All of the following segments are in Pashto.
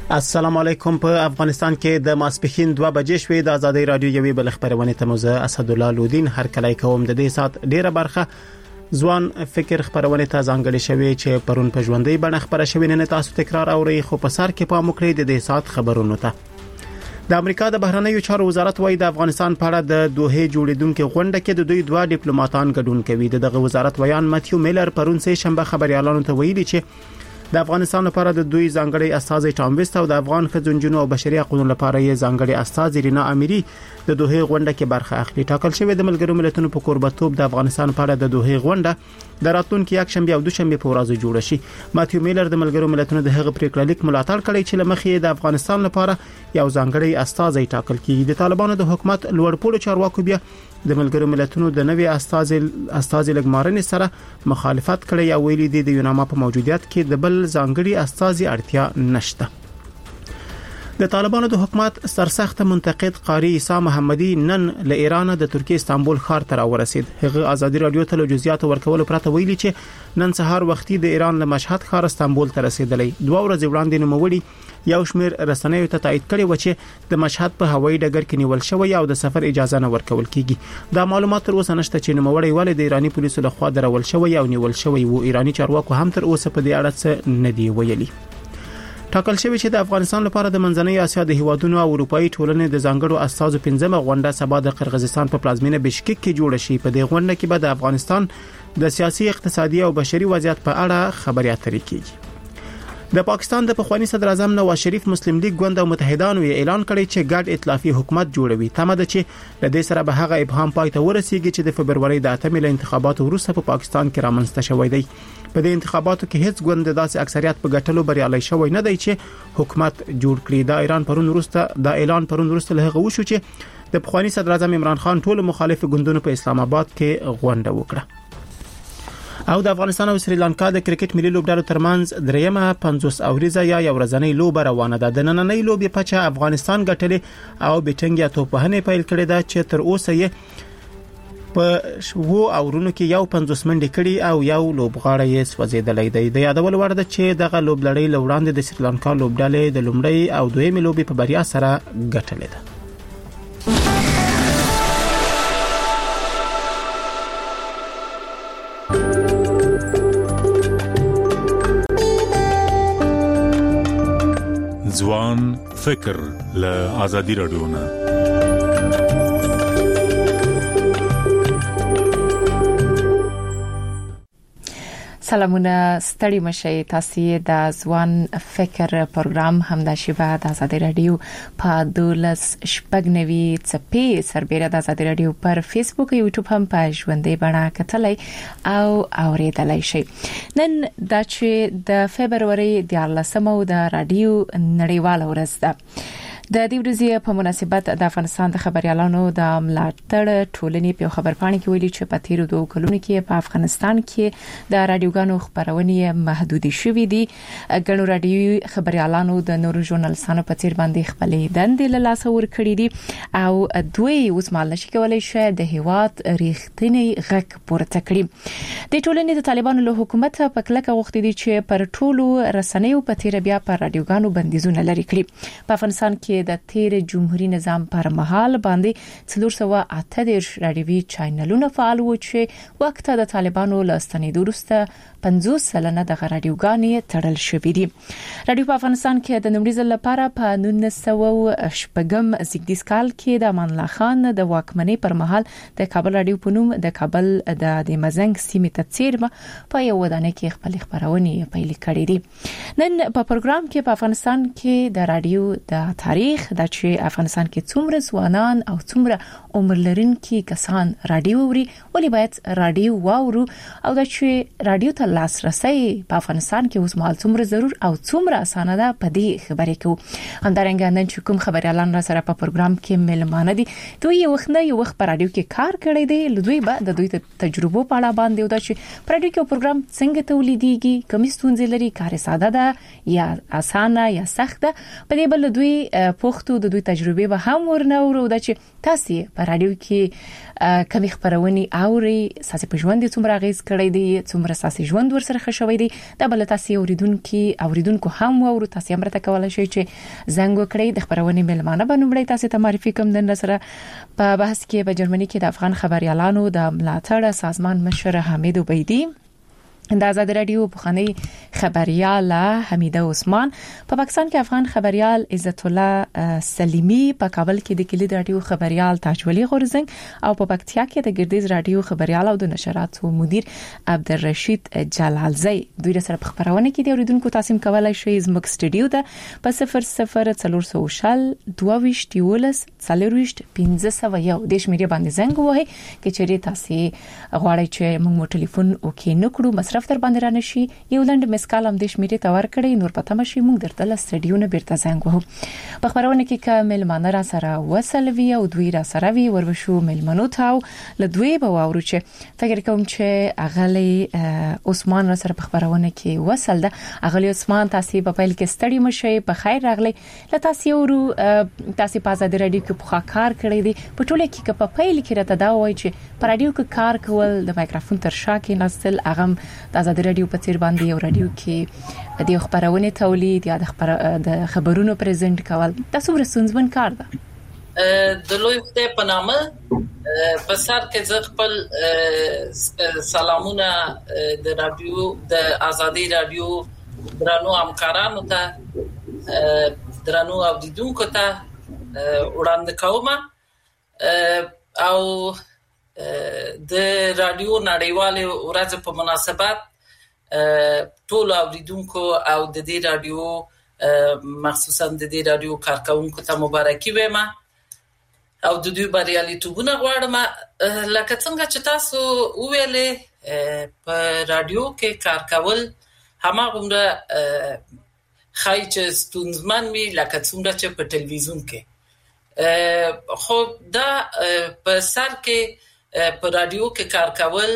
السلام علیکم. په افغانستان کې د ماسپښین 2 بجې شوې د ازادي رادیو یوې بل خبرونه ته موزه اسد الله لودین هر کله کوم د دې سات ډیره برخه ځوان فکر خبرونه ته ځانګړې شوې چې پرون په ژوندۍ بڼه خبره شوې نه تاسو تکرار اوري خو په سر کې پام وکړئ د دې سات خبرونو ته. د امریکا د بهرنیو چارو وزارت وايي د افغانستان په اړه د دوه جوړیدونکو غونډه کې د دوی دوه ډیپلوماټان ګډون کوي. دغه وزارت ویان ماتیو میلر پرون سه شنبه خبريالانو ته ویلي چې د افغانستان لپاره د دوی ځانګړي استاذ ټام وست او د افغان خځونجونو او بشري حقوقو لپاره یې ځانګړي استاذ رینا اميري د دوه غونډه کې برخه اخلي. ټاکل شوی د ملګرو ملتونو په قربتوب د افغانستان په اړه د دوه غونډه د راتلونکي یک شنبه او دوشنبه په ورځ جوړ شي. ماتیو میلر د ملګرو ملتونو د هغه پریکړه لیک ملاتړ کړی چې لمخې د افغانستان لپاره یو ځانګړي استاذ ټاکل کیږي. د طالبانو د حکومت لوړپوړو چارواکو بیا د ملګرو ملتونو د نوې استاذ لګمارنې سره مخالفت کړی او ویلي دي د یوناما په موجودیت کې د بل ځانګړي استاذ اړتیا نشته. د طالبانو د حکومت سرسخت منتقد قاری عیسی محمدي نن له ایران د ترکیه استانبول ښار ته راورسید. هغه ازادي رادیو ته جزئیات ورکول پرته ویلي چې نن سهار وختي د ایران له مشهد ښار استانبول ته رسیدلی. 2 ورځې وړاندې نوموړي یو شمېر رسنیو ته تایید کړي و چې د مشهد په هوایي ډګر کې نیول شوی او د سفر اجازه نه ورکول کیږي. دا معلومات تر اوسه نشته چې نوموړي ولې د ایرانی پولیسو لخوا درول شوی او نیول شوی وو. ایرانی چارواکو هم تر اوسه په دې اړه څه نه دی ویلي. ټاکل شوی چې د افغانستان لپاره د منځنۍ اسیا د هیوادونو او اروپאי ټولنې د ځانګړو استازو 15مه غونډه سبا د قرغیزستان په پلازمینه بشکک کې جوړ شي. په دې غونډه کې به د افغانستان د سیاسي، اقتصادي او بشري وضعیت په اړه خبرې اترې کیږي. د پاکستان د پخوانی صدر اعظم نواز شریف مسلم لیگ ګوند او متحدانو اعلان کړی چې ګډ ائتلافي حکومت جوړوي. تمه ده چې د دې سره به هغه ابهام پای ته ورسیږي چې د فبرवरी د 8 انتخاباتو وروسته په پاکستان کې رامنځته شوی دی. په دې انتخاباتو کې هیڅ ګوند داسې اکثریت په ګټلو بریالي شوی نه دی چې حکومت جوړ کړي. د ایران پرون وروسته له هغه وشو چې د پخوانی صدر اعظم عمران خان ټول مخالف ګوندونو په اسلام آباد کې غونډه وکړه. او د افغانستان او سریلانکا د کرکټ ملي لوبډلو ترمنځ دریمه 50 اوریزه یا یو ورځنۍ لوبه روانه ده. د نننۍ لوبې په چا افغانستان ګټلې او بیټنګ یا توپوهنې پیل کړې ده چې تر اوسه یې په وو اورونو کې یو 50 منډې کړي او یو لوبغاړی یې سوځیدلی دی. د یادول وړ ده چې دغه لوبلړۍ لوړاندې د سریلانکا لوبډلې د لومړی او دویمې لوبې په بریا سره ګټلې ده. ځوان فکر له ازادي رادیو نه. سلامونه ستړي مشي. تاسو د ځوان فکر پروګرام همدا شیبه د ازادي رادیو په 12 چپی سربېره د ازادي رادیو پر فیسبوک او یوټیوب هم په ژوندۍ بڼه کتلای او اوریدلای شئ. نن د فبرवरी د 14مه د رادیو نړیواله ورځ ده. د دې ورځې په مناسبت د افغانستان د خبريالانو د ملاتړ ټولنې په خبرپاڼه کې ویلي چې په تیرو 2 کلونو کې په افغانستان کې د رادیوګانو خبرونه محدود شوې دي. ګڼو رادیوي خبريالانو د نورو ژورنالستانو په تیر باندې خپلې دندې له لاسه ورکړې دي او دوی اوس مال نشي کولای شي د هیواد ریښتینی غږ پورته کړي. د ټولنې د طالبانو له حکومت په کلکه غوښتي دي چې پر ټولو رسنیو په تیر بیا پر رادیوګانو بندیزونه لري کړي. په افغانستان کې د تیر جمهوریت نظام پر مهال باندې 438 رادیوي چینلونه فعال وو چې وخت د طالبانو لاستنیدو وروسته 50% د رادیوګانې تړل شوې دي. رادیو په افغانستان کې د نومړي ځل لپاره په 1900 زیږدیز کال کې د امان الله خان د واکمنۍ پر مهال د کابل رادیو په نوم د کابل د مزنګ سیمې ته چیرمه په یو ودانۍ کې خپل خبرونه پیل کړې دي. نن په پروګرام کې په افغانستان کې د رادیو د تاریخ د چې افغانستان کې څومره ځوانان او څومره عمر لرونکي کسان رادیو اوري، ولې باید رادیو واورو او د چې رادیو ته لاسرسي په افغانستان کې اوس مهال څومره ضرور او څومره اسانه ده په دې خبرې کوو. همدارنګه نن چې کوم خبريالان را سره په پروګرام کې ملمانه دي دوی یو وخت په رادیو کې کار کړی دی. دوی به د دوی تجربو په اړه باندې ودا چې په رادیو کې پروګرام څنګه تولیدېږي، کوم ستونزې لري، کار ساده ده یا اسانه یا سخت ده. په دې بل دوی د پښتو د دوی تجربه به هم ورنورو د چې تاسو په رادیو کې کوم خبرونه اوري تاسو په ژوند څومره غیز کړی دی څومره تاسو ژوند ورسره خوشوي دی دا بل تاسو اوریدونکو هم ورو تاسو هم راته کولای شئ چې زنګ وکړئ د خبرونه ملمانه بنومړی تاسو ته معرفي کوم د سره په بحث کې په جرمني کې د افغان خبريالانو د ملاتړ سازمان مشر حمید عبیدی د آزاد رادیو بخاني خبريال حمیده عثمان په پاکستان کې افغان خبريال عزت الله سلیمی په کابل کې د کلید رادیو خبريال تاجولی غورزنګ او په پکتیا کې د ګردیز رادیو خبريال او د نشراتو مدیر عبدالرشید جلالزی دوی سره په خبرونه کې د اوریدونکو تاسو کولای شئ زموږ سټوډیو ته په 0040 22 13 40 1501 د شمیرې باندې زنګ وهي چې چیرې تاسو غواړئ چې موږ ټلیفون وکړو نکړو مصرف در باندې را نشي یو لند مسکال هم د شمیرې تور کړی نور پته مشي موږ درته ل سټډیو نه بیرته زنګ وهو په خبرونه کې کامل مانره سره وسلوي او دوی را سره وی ورشو ملمنو تاو ل دوی به واورو چې فکر کوم چې اغلی عثمان را سره په خبرونه کې وسل ده اغلی عثمان تاسو په پیل کې ستړي مشي په خیر راغلی ل تاسو ورو تاسو په آزاد رادیو کې په کار کړی دی په ټوله کې په پیل کې راته دا وایي چې په رادیو کې کار کول د مایکروفون تر شا کې نستل اغم د آزاد رادیو په تیر باندې یو رادیو کې د خبرونه تولید یا د خبرونو پریزنټ کول تاسو ورسونځمن کار ده د لوی خدای په نامه په سر کې ز خپل سلامونه د رادیو د آزادي رادیو درنو همکارانو ته درنو اوریدونکو ته وړاندې کوم او د رادیو نړیواله ورځ په مناسبت ټول اوریدونکو او د دې رادیو مخصوصا د دې رادیو کارکونکو ته مبارکي وایم او د دوی بریالیتوبونه غواړم لکه څنګه چې تاسو وویلې په رادیو کې کار کول هماغومره خای چې ستونزمن وي لکه څنګه چې په ټلویزیون کې خو دا په سر کې په رادیو کې کار کول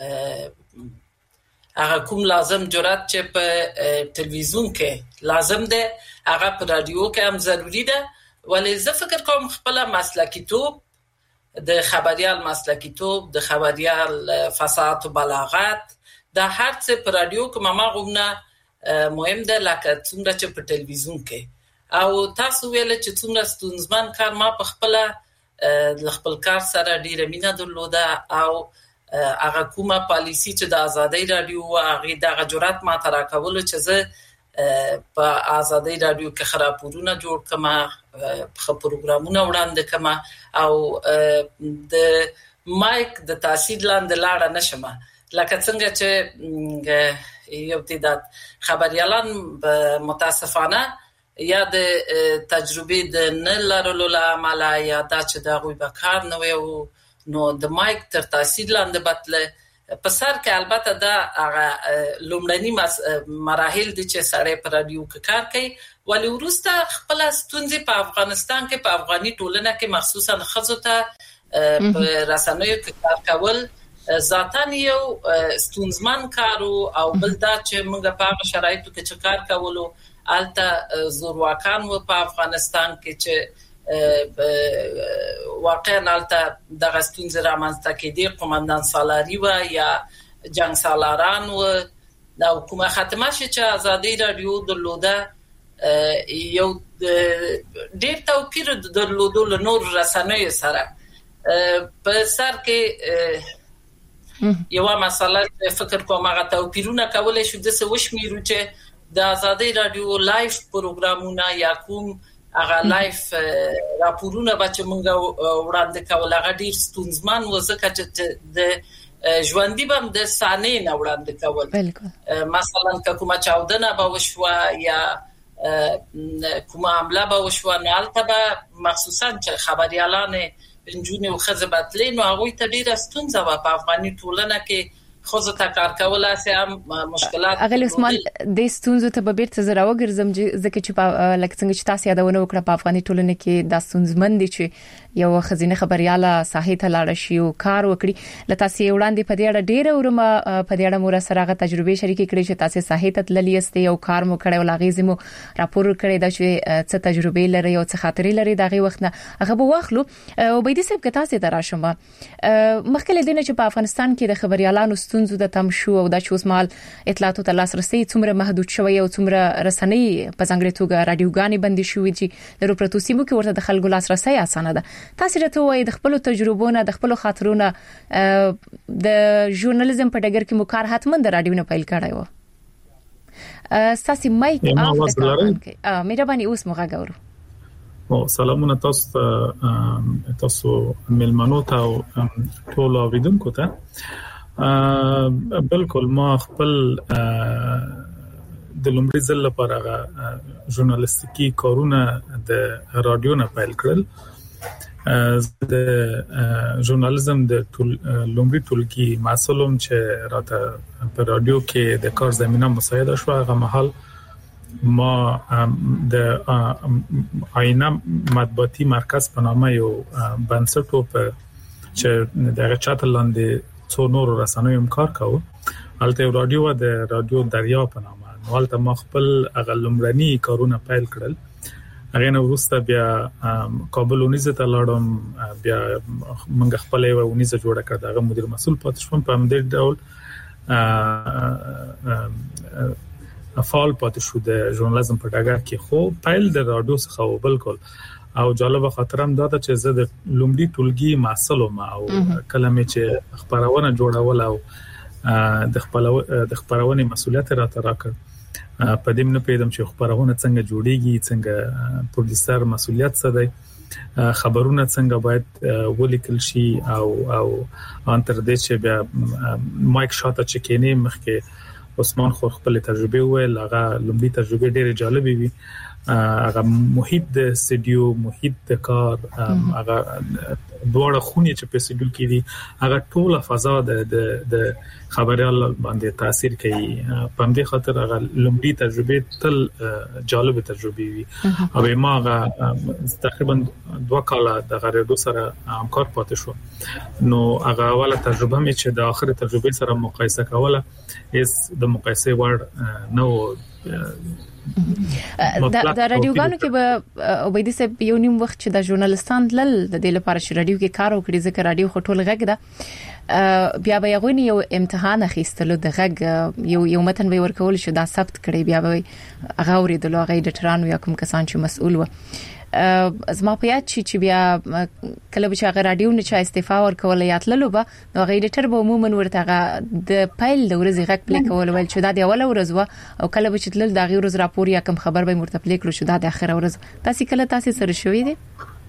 هغه کوم لازم جرأت چې په ټلویزیون کې لازم ده هغه په رادیو کې هم ضروری ده ولی زه فکر کوم خپل مسلکیتوب د خبريال مسلکیتوب د خبريال فصاحت او بلاغت د هر څه په رادیو کې مهمه مهم ده لکه څنګه چې په ټلویزیون کې او تاسو ویل چې څنګه ستونزمن کار ما په خپل د خپل کار سره ډیره مینه درلوده او هغه کومه پالیسی چې د آزادۍ رادیو هغه د جرأت ما ترا کول چې زه په آزادۍ رادیو کې خبرونه جوړ کما په پروګرامونه وړاندې کما او د مایک د تاثیر لاندې لاړه نشم لکه څنګه چې یو تعداد خبريالان متاسفانه یا د تجربه د نه لرلو عمله یا د چې دا غوي بکار نه وي نو د مایک تر تاثیر لاندې بتله په سر کې البته دا هغه لومړنی مراحل دي چې سره په رادیو کې کار کوي ولی ورسته خپل ستونزې په افغانستان کې په افغاني ټولنه کې مخصوصا خزو ته په رسنیو کې کار کول ذاتاً یو ستونزمن کارو او بل دا چې موږ په شرایطو کې چې کار کولو الته زورواکان و په افغانستان کې چې واقعا الته د غستون زرا منځته کې دی قومندان سالاری و یا جنگ سالاران و د حکومت ختمه شي چې آزادي رادیو درلوده یو ډېر توپیر درلوده له نور رسنیو سره په سر کې یو مسله فکر کوم هغه توپیرونه کولای شو د څه وشمیرو چې د آزادۍ رادیو لایف پروګرامونه یا کوم هغه لایف راپورونه چې موږ وړاندې کول هغه ډیر ستونزمن و ځکه چې د ژوندۍ بم د ثانیې نه وړاندې کول مثلا کومه چاودنه به وشوه یا کومه حمله به وشوه نه البته مخصوصا چې خبريالان انجونې او خزبتلې نو هغه ته ډیره ستونزه و په افغاني ټولنه کې خو زه تا کار کولای سم مشکلات اغلی عثمان د ستونزو ته به بیرته زرا وګرځم ځکه چې لکه څنګه چې تاسو یادونه وکړه په افغاني ټولنه کې د ستونزمن دي چې یو خزینه خبرياله ساحې ته لاړ شي او کار وکړي لته تاسو وړاندې په دې اړه ډیره ورما په دې اړه مور سره غو تجربه شریکې کړې چې تاسو ساحې ته تللی استي او کار مو کړی او لاغیزمو راپور کړی دا چې څه تجربه لري او څه خاطرې لري دغه وخت نه هغه به واخلو او به دې سب کته تاسو دراشم مخکې دینه چې په افغانستان کې د خبريالانو ستونزو د تم شو او د چوسمال اطلاعاتو ته لاسرسي څومره محدود شوی او څومره رسنۍ په ځانګړي توګه رادیوګانې بندي شوې چې د روپرتو سیمو کې ورته د خلکو لاسرسي اسانه ده تاسو راته وایي د خپل تجربو د خپل خاطرونو د ژورنالیزم په ډګر کې مو کار حتمن د رادیو نه پیل کړای و ساسي مایک اف مهرباني اوس موږ غاورو او سلامونه تاسو ملمنو ته او ټول اوریدونکو ته بالکل ما خپل د لومړي ځل لپاره ژورنالیستیکي کارونه د رادیو نه پیل کړل د ژورنالیزم د لومړي ټولګي مسولم چې راته په رادیو کې د کار زمينه مساعده شو هغه مهال ما د آینه مطبوعاتي مرکز په نامه یو بنسټ په چې د چاتلاند څو نور رسنیو کار کاوه البته رادیو د رادیو دریا په نامه ولته ما خپل اغلمرني کارونه پیل کړل هغه نو وروسته بیا کابل ونیزه ته لاړم بیا منګ خپل یو ونیزه جوړه کړ دغه مدیر مسؤل پاتې شوم په همدې ډول فعال پاتې شو د ژورنالیزم په ډګر کې خو پیل د رادیو څخه بالکل او جالب خاطرم دا چې زه د لومړي ټولګي مسلم او کلمې چې خبرونه جوړول او د خبرونه مسولیت راته راکړ په دې نه پیدم چې خبرونه څنګه جوړیږي څنګه پروډوسر مسولیت څه دی خبرونه څنګه باید ولیکل شي او انتر دې چې بیا مایک شاته چې کینې مخکې عثمان خو خپل تجربه ویل هغه لومړی تجربه ډېره جالبه وي هغه محیط د استودیو محیط د کار هغه دوړه خونی چې په استودیو کې دي هغه ټوله فضا د خبريال باندې تاثیر کوي په دې خاطر هغه لومړی تجربه تل جالب تجربه وي او ما هغه تقریبا 2 کاله د غریدو سره همکار پاتې شو نو هغه اوله تجربه مې چې د اخر تجربه سره مقایسه کوله هیڅ د مقایسه وړ نو د رادیوګانو کې به وبېدي سه یو نیم وخت چې د ژورنالستان لل د دې لپاره چې رادیو کې کار وکړي ځکه رادیو خټول غږ ده بیا به یو امتحان اخیستلو د غږ یو متن به ورکول شو دا ثبت کړي بیا به هغه اوریدلو هغه ډیټران یا کوم کسان چې مسؤل و زما په یاد چې بیا کله چې هغه رادیو نه چا استعفا ورکول یا تللو به نو هغه ایډیټر به عموما ورته د فایل د ورځې غږ پلی کول ول چې دا د اوله ورځ و او کله چې تلل د غیر ورځ راپور یا کوم خبر به مرته پلی کړو شو دا د اخر ورځ تاسو کله سره شوې دي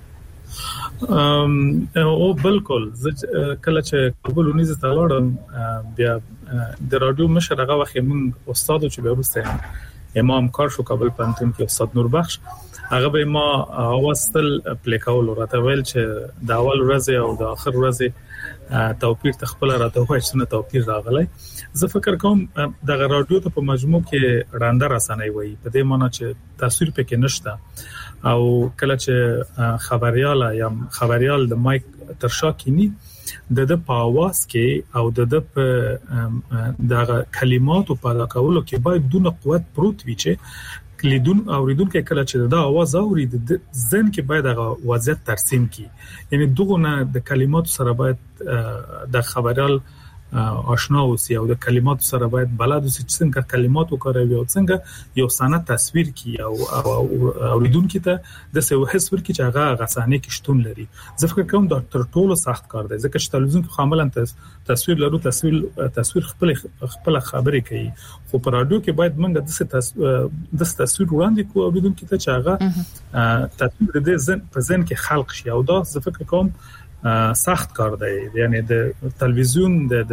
او بالکل کله چې کابل ونیزه ته لاړم بیا د رادیو مشر هغه وخت موږ استاد چې به ورسته امام کار شو کابل پنتون کې استاد نور بخش هغه به ما واستل پلیکاول راته ویل چې د اول ورځ او د اخر ورځ توپیر تخپل راته وایي چې توپیر راغلی زه فکر کوم د رادیو ته په مجموع کې وړاندې رسنۍ وایي په دې معنی چې تصویر پکې نشته او کله چې خبريال د مایک تر شا کینی د په आवाज کې او د په دغه کلماتو په لکولو کې باید دونه قوت پروت وي چې لیدون اوریدونکو کله چې دا आवाज اورید ځین کې باید هغه وضعیت ترسیم کی یعنی دغه د کلماتو سره باید د خبريال آشنا اوسي او د کلماتو سره باید بلد اوسي چې څنګه کلمات وکاروي او څنګه یو سند تصویر کی او اوریدونکو ته د څه وحس ورکی چې هغه غسانه کې شتون لري زه فکر کوم دا تر ټولو سخت کار دی ځکه چې تلویزیون کې عملاً تصویر لرو تصویر خپل خبرې کوي خو په رادیو کې باید موږ د تصویر وړاندې کوو اوریدونکو ته چې هغه تصویر د په ذهن کې خلق شي او دا زه فکر کوم سخت کار دی یعنی د تلویزیون د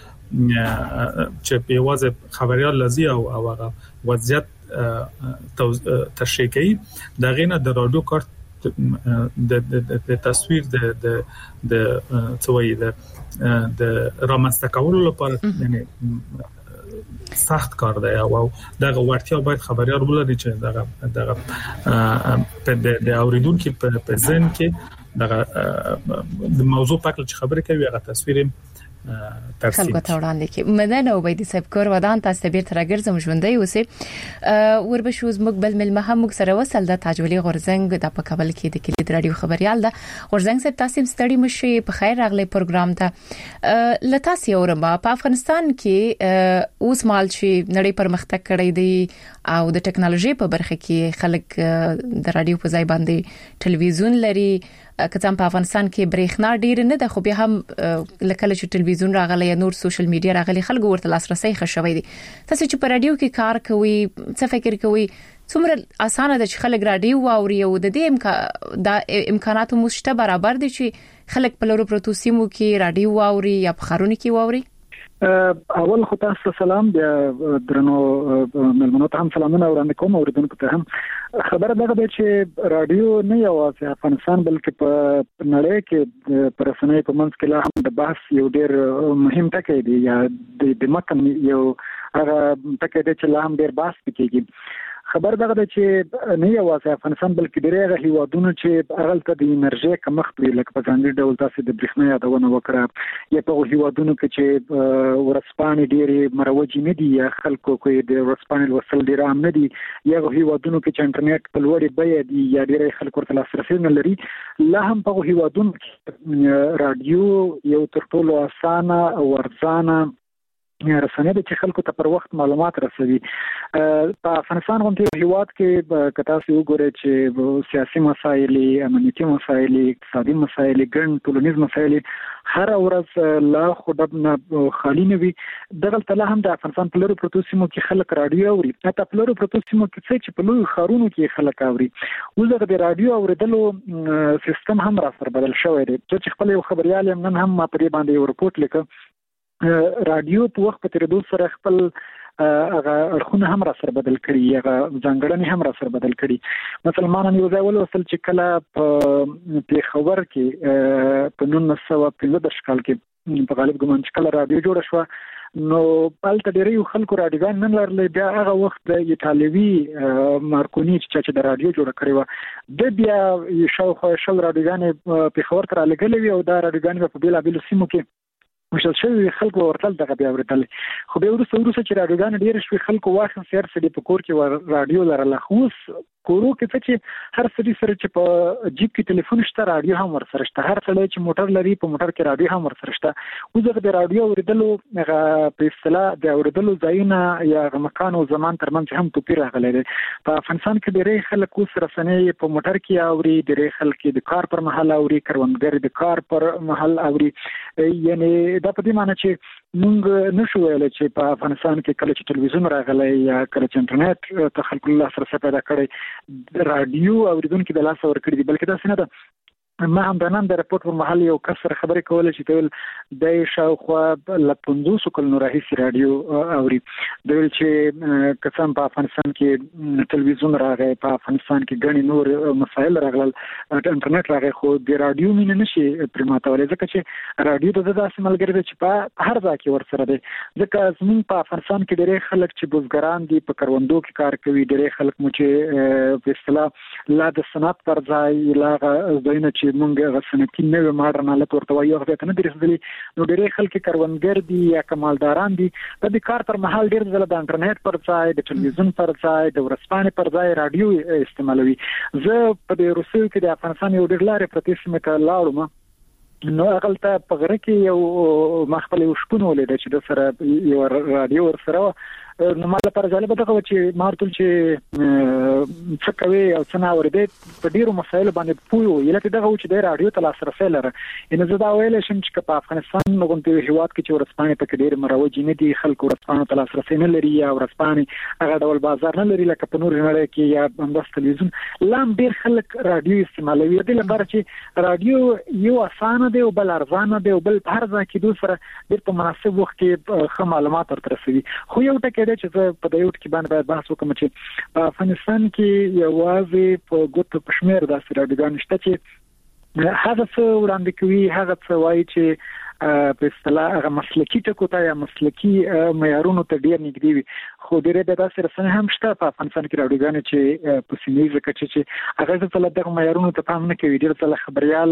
چې په واځ خبريال لذي او هغه وضعیت تشریح کوي دا غینه د رادیو کار د تصویر د څوي د رامنځته کولو لپاره یعنی سخت کار دی او دغه ورتیا باید خبريار ولري چې دغه د اوریدونکو په ذهن کې دغه د موضوع په اړه خبرې کوي هغه تصویر خلکو ته وړاندې کې مدن او بيدي صاحب کور ودان تاسو به تر راګرځم ژوندۍ اوسې وربشوز مقبل ملمه هم سره وصل د تاجولي غورزنګ د په کابل کې د کلید رادیو خبريال ده غورزنګ صاحب تاسو ستړي مشي په خیر راغلي پروګرام ته لتاسي اورما په افغانستان کې اوس مال شي نړۍ پرمختګ کړی دی او د ټکنالوژي په برخه کې خلک د رادیو په ځای باندې ټلویزیون لري کله په افغانستان کې برېښنا ډیر نه ده خو به هم لکه چې ټلویزیون راغلی یا نور سوشل میډیا راغلی خلکو ورته لاسرسي خښوي دي تاسو چې په رادیو کې کار کوي څه فکر کوي څومره اسانه ده چې خلک رادیو واوري او د دې امکاناتو مشته برابر دي چې خلک په لورو پروتو سیمو کې رادیو واوري یا په خارونو کې واوري اول خو تاسو سلام بیا درنو ملمنو ته هم سلامونه وړاندې کوم اوریدونکو ته هم خبره ده چې رادیو نه یوازې افغانستان بلکې په نړۍ کې پر رسنۍ په منځ کې لا هم د بحث یو ډېر مهم ټکی دی یا د متن یو هغه ټکی دی چې لا هم ډېر بحث کیږي خبر ده چې نه یوازې افغانستان بلکې ډېر هیوادونو چې هغه ته د انرژي کمښت وی لکه په ځانګړي ډول تاسو د برېښنا یادونه وکړه یا په هیوادونو کې چې ورسپانې ډېرې مروجي نه دي یا خلکو کوي د ورسپانې وصل ډېر عام نه دي یا هیوادونو کې چې انټرنیټ په لوړې بیه دي یا ډېر خلکو ورته لاسرسي نه لري لا هم په هیوادونو کې رادیو یو تر ټولو اسانه او ارزانه رسنۍ د خلکو ته پر وخت معلومات رسوي په افغانستان غونډې هیواد کې کتا سي وګورئ چې سیاسي مسایل امنیتي مسایل اقتصادي مسایل ګڼ ټولنیز مسایل هر ورځ لا خودبنه خالی نه وي دغه تل هم د افغانستان په لوري پروتو سیمو کې خلک رادیو اوري حتی په لوري پروتو سیمو کې چې په لوی خارونو کې خلک اوري وزغه د رادیو اوریدلو سیستم هم را سره بدل شوی دی چې خپل یو خبريال نن هم ما پرې باندې یو رپورت لیکه رادیو په وخت په تیریدو سره خپل هغه اړخونه هم را سره بدل کړي هغه ځانګړنې هم را سره بدل کړي مثلا ما نن یو ځای ولوستل چې کله په خبر کې په 1915 کال کې په غالب ګمان چې کله رادیو جوړ شو نو پالته ډېری خلکو رادیوګان نن لرلې بیا هغه وخت د ایتالوي مارکونی چې د رادیو جوړ کړی و د بیا شاوخوا رادیوګان په خبر تر لګلې او دا رادیوګان په بیلابیل سیمو کې مشل شوی خلکو ورتل دغه بیا ورتل خو به ورسره چې رادیوګان ډیر شوی خلکو واخل سیر سړي په کور کې رادیو لرله خوس کورو کې چې هر سړي سره چې په جیب کې ټلیفون شته رادیو هم ورسره شته هر سړی چې موټر لري په موټر کې رادیو هم ورسره شته وزغه د رادیو اوریدلو په اصطلاح د اوریدلو ځایونه یا مکان او زمان ترمنځ هم توپیر راغلی دی په افغانستان کې ډېر خلک اوس رسنۍ په موټر کې اوري ډېر خلک د کار پر مهال اوري کروندګر د کار پر مهال اوري یعنی دا په دې معنی چې موږ نشو ویل چې په افغانستان کې کله چې ټلویزیون راغلی یا کله چې انټرنیټ ته خلکو لاسرسي پیدا کړي رادیو اوریدونکو د لاس ور کړی بلکې دا څنګه ده ما هم د نن د رپورت په محل یو کسر خبرې کوله چې ټول د شاوخوا ل 500 کلونو راهیسې رادیو اوري دوی چې قسم په افغانستان کې ټلویزیون راغی په افغانستان کې ګڼ نور مسایل راغلل انټرنیټ راغی خو د رادیو مين نشي پرماتولې ځکه چې رادیو د داسې ملګری دی چې په هر ځای کې ورسره دی ځکه زموږ په افغانستان کې ډېر خلک چې بوزګران دي په کروندو کې کار کوي ډېر خلک مو چې په اصطلاح لا د صنعت پر ځای لا زاینه چې مونږ غسنتی نوې ماډرن حالت ورته وایو هغه ته نه درېدلې نو ډېر خلک کروندګر دي یا کمالداران دي د کار پر مهال ډېر ځله د انټرنیټ پر ځای د ټلویزیون پر ځای د ورسپانې پر ځای رادیو استعمالوي زه په روسیې کې د افغانستان یو ډېر لارې پرتې سیمه ته لاړم نو هغه په غره کې یو مخبل شپونه ولید چې د سره یو رادیو ورسره نو مال پر جالب دغه چې مارتل چې څه کوي او څه نه ورده په ډیرو مسایل باندې پویو یلته دغه چې د رادیو ته لاسرسي لري ان زه دا ویل شم چې په افغانستان غونډې هیواد کې چې ورسپانې په ډیر مروج نه دي خلکو ورسپانې ته لاسرسي نه لري یا ورسپانې هغه ډول بازار نه لري لکه په نور نړۍ کې یا بس تلویزیون لام ډیر خلک رادیو استعمالوي د لپاره چې رادیو یو اسانه دی او بل ارزانه دی او بل هر ځای کې دوسره ډیر په مناسب وخت کې خه معلومات ورته رسوي خو یو ټکی دی چې په دې وخت کې باندې بحث وکم چې په افغانستان کې یوازې په ګوتو پښمیر د رادیوګان شته چې هغه څه وړاندې کوي، هغه څه وایي چې په اصطلاح هغه مسلکی ټکو ته یا مسلکی معیارونو ته ډیر نږدې وي. خو ډیره د داسې رسنۍ هم شته په افغانستان کې راډیوګانې چې په سیمه کې چې هغه ځل دغه معیارونو ته پام نه کوي. ډیر ځله خبريال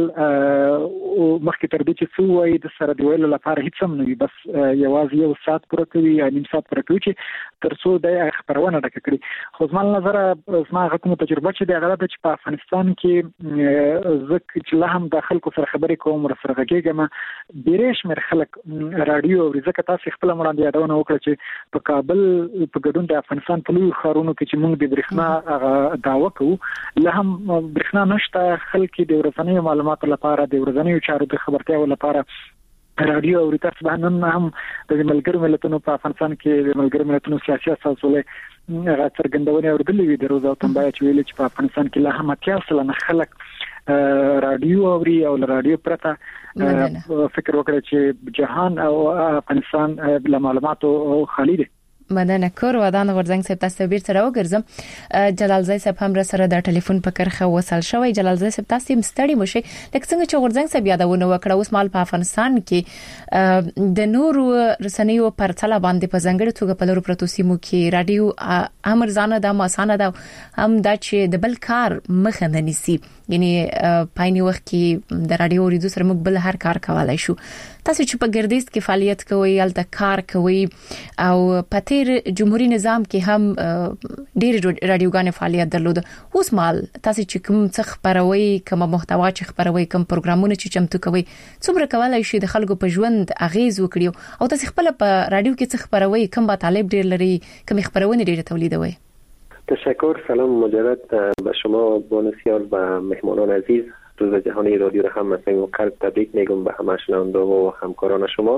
مخکې تر دې چې څو وایي د سره دی ویلو لپاره هیڅ هم نه وي، بس یوازې یو ساعت پوره کوي یا نیم ساعت پوره کوي چې ترڅو د خبرونه ډکه کړي. خو زما نظر زما کومه تجربه چې د هغه د چې په افغانستان کې زکه چې له هم داخل کو سره خبرې کوم سره غږیږم ډیرش مر خلک رادیو او ځکه تاسو خپل مړاندې یادونه وکړه چې په کابل په ګډون د افغانستان په لوی ښارونو کې چې موږ د برېښنا دعوه کوو له هم برېښنا نشته، خلک د ورځنیو معلوماتو لپاره د ورځنیو چارو د خبرتیاو لپاره رادیو او تاسو باندې هم د ملګرو ملتونو په افغانستان کې د ملګرو ملتونو سیاسي اساسولې څرګندونه اوریدلې وي. د روزا تنبایا چې ویل چې په افغانستان کې له هم 80% خلک رادیو اوري او رادیو پرته فکر وکړي چې جهان او افغانستان له معلوماتو خالي دي. مننه کور ودان ورزنګ صاحب تاسو بیر سره وګرځم. جلال زای صاحب هم را سره د ټلیفون په کرخه وصل شوی. جلال زای صاحب تاسو مستړی مشه لکه څنګه چې ورزنګ صاحب یادونه وکړه اوس مال په افغانستان کې د نورو رسنیو پر تل باندې په ځنګړي توګه په لورو پروتو سیمو کې رادیو امر ځانه د ماسانه د هم د چې د بل کار مخه نه نیسي، یعنی پایني وخت کې د رادیو ریډیو سره موږ بل هر کار کولای شو. تاسو چې په ګردیز کې فعالیت کوئ الته کار کوئ او په تیر جمهوریت نظام کې هم ډېر رادیوګانې فعالیت درلود. اوس مال تاسو چې کوم څه خبروي، کوم محتوا چې خبروي، کوم پروګرامونه چې چمتو کوي، څومره کولای شي د خلکو په ژوند اغیز وکړي او تاسو خپل په رادیو کې څه خبروي، کوم با طالب ډېر لري، کوم خبرونه ډېر تولیدوي؟ تشکر. سلام مجدد به شما بانسیار و مهمانان عزیز. روز جهانی رادیو را هم مثلا قلب تبریک میگم به همه شنونده و همکاران شما.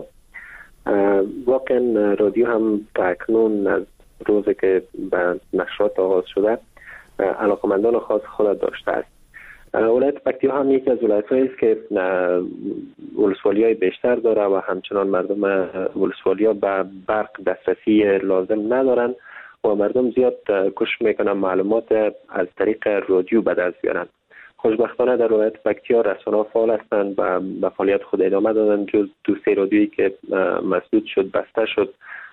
واقعا رادیو هم تا اکنون از روزی که به نشرات آغاز شده علاقمندان خاص خود داشته است. ولایت پکتیا هم یکی از ولایت‌هایی است که ولسوالی‌های بیشتر داره و همچنان مردم ولسوالیا به برق دسترسی لازم ندارند و مردم زیاد کوشش میکنن معلومات از طریق رادیو به دست بیارن. خوشبختانه در ولایت پکتیا رسانه‌ها فعال هستند و به فعالیت خود ادامه دادن. جز دو سه رادیویی که مسدود شد، بسته شد،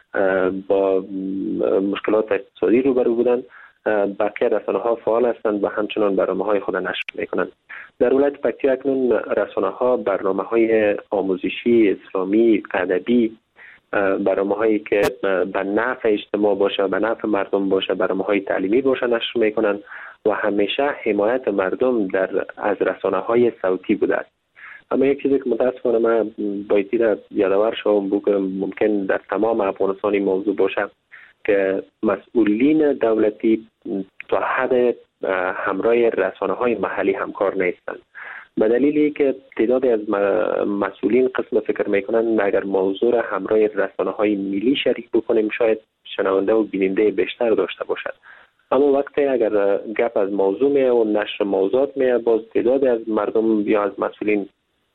با مشکلات اقتصادی روبرو بودند، بقیه رسانه‌ها فعال هستند و همچنان برنامه‌های خود نشر می‌کنند. در ولایت پکتیا اکنون رسانه‌ها برنامه‌های آموزشی، اسلامی، ادبی، برنامه‌هایی که به نفع اجتماع باشه، به نفع مردم باشه، برنامه‌های تعلیمی باشه نشر می‌کنند و همیشه حمایت مردم از رسانه‌های صوتی بوده است. اما یک چیزی که متاسفانه من باید را یادآور شوم بود که ممکن در تمام افغانستان این موضوع باشه که مسئولین دولتی تا حد همراه رسانه‌های محلی همکار نیستند. به دلیلی که تعدادی از مسئولین قسم فکر میکنن اگر موضوع را همراه رسانه‌های ملی شریک بکنیم شاید شنونده و بیننده بیشتر داشته باشد. اما وقتی اگر گپ از موضوع میه و نشر موضوعات میه باز تعدادی از مردم یا از مسئولین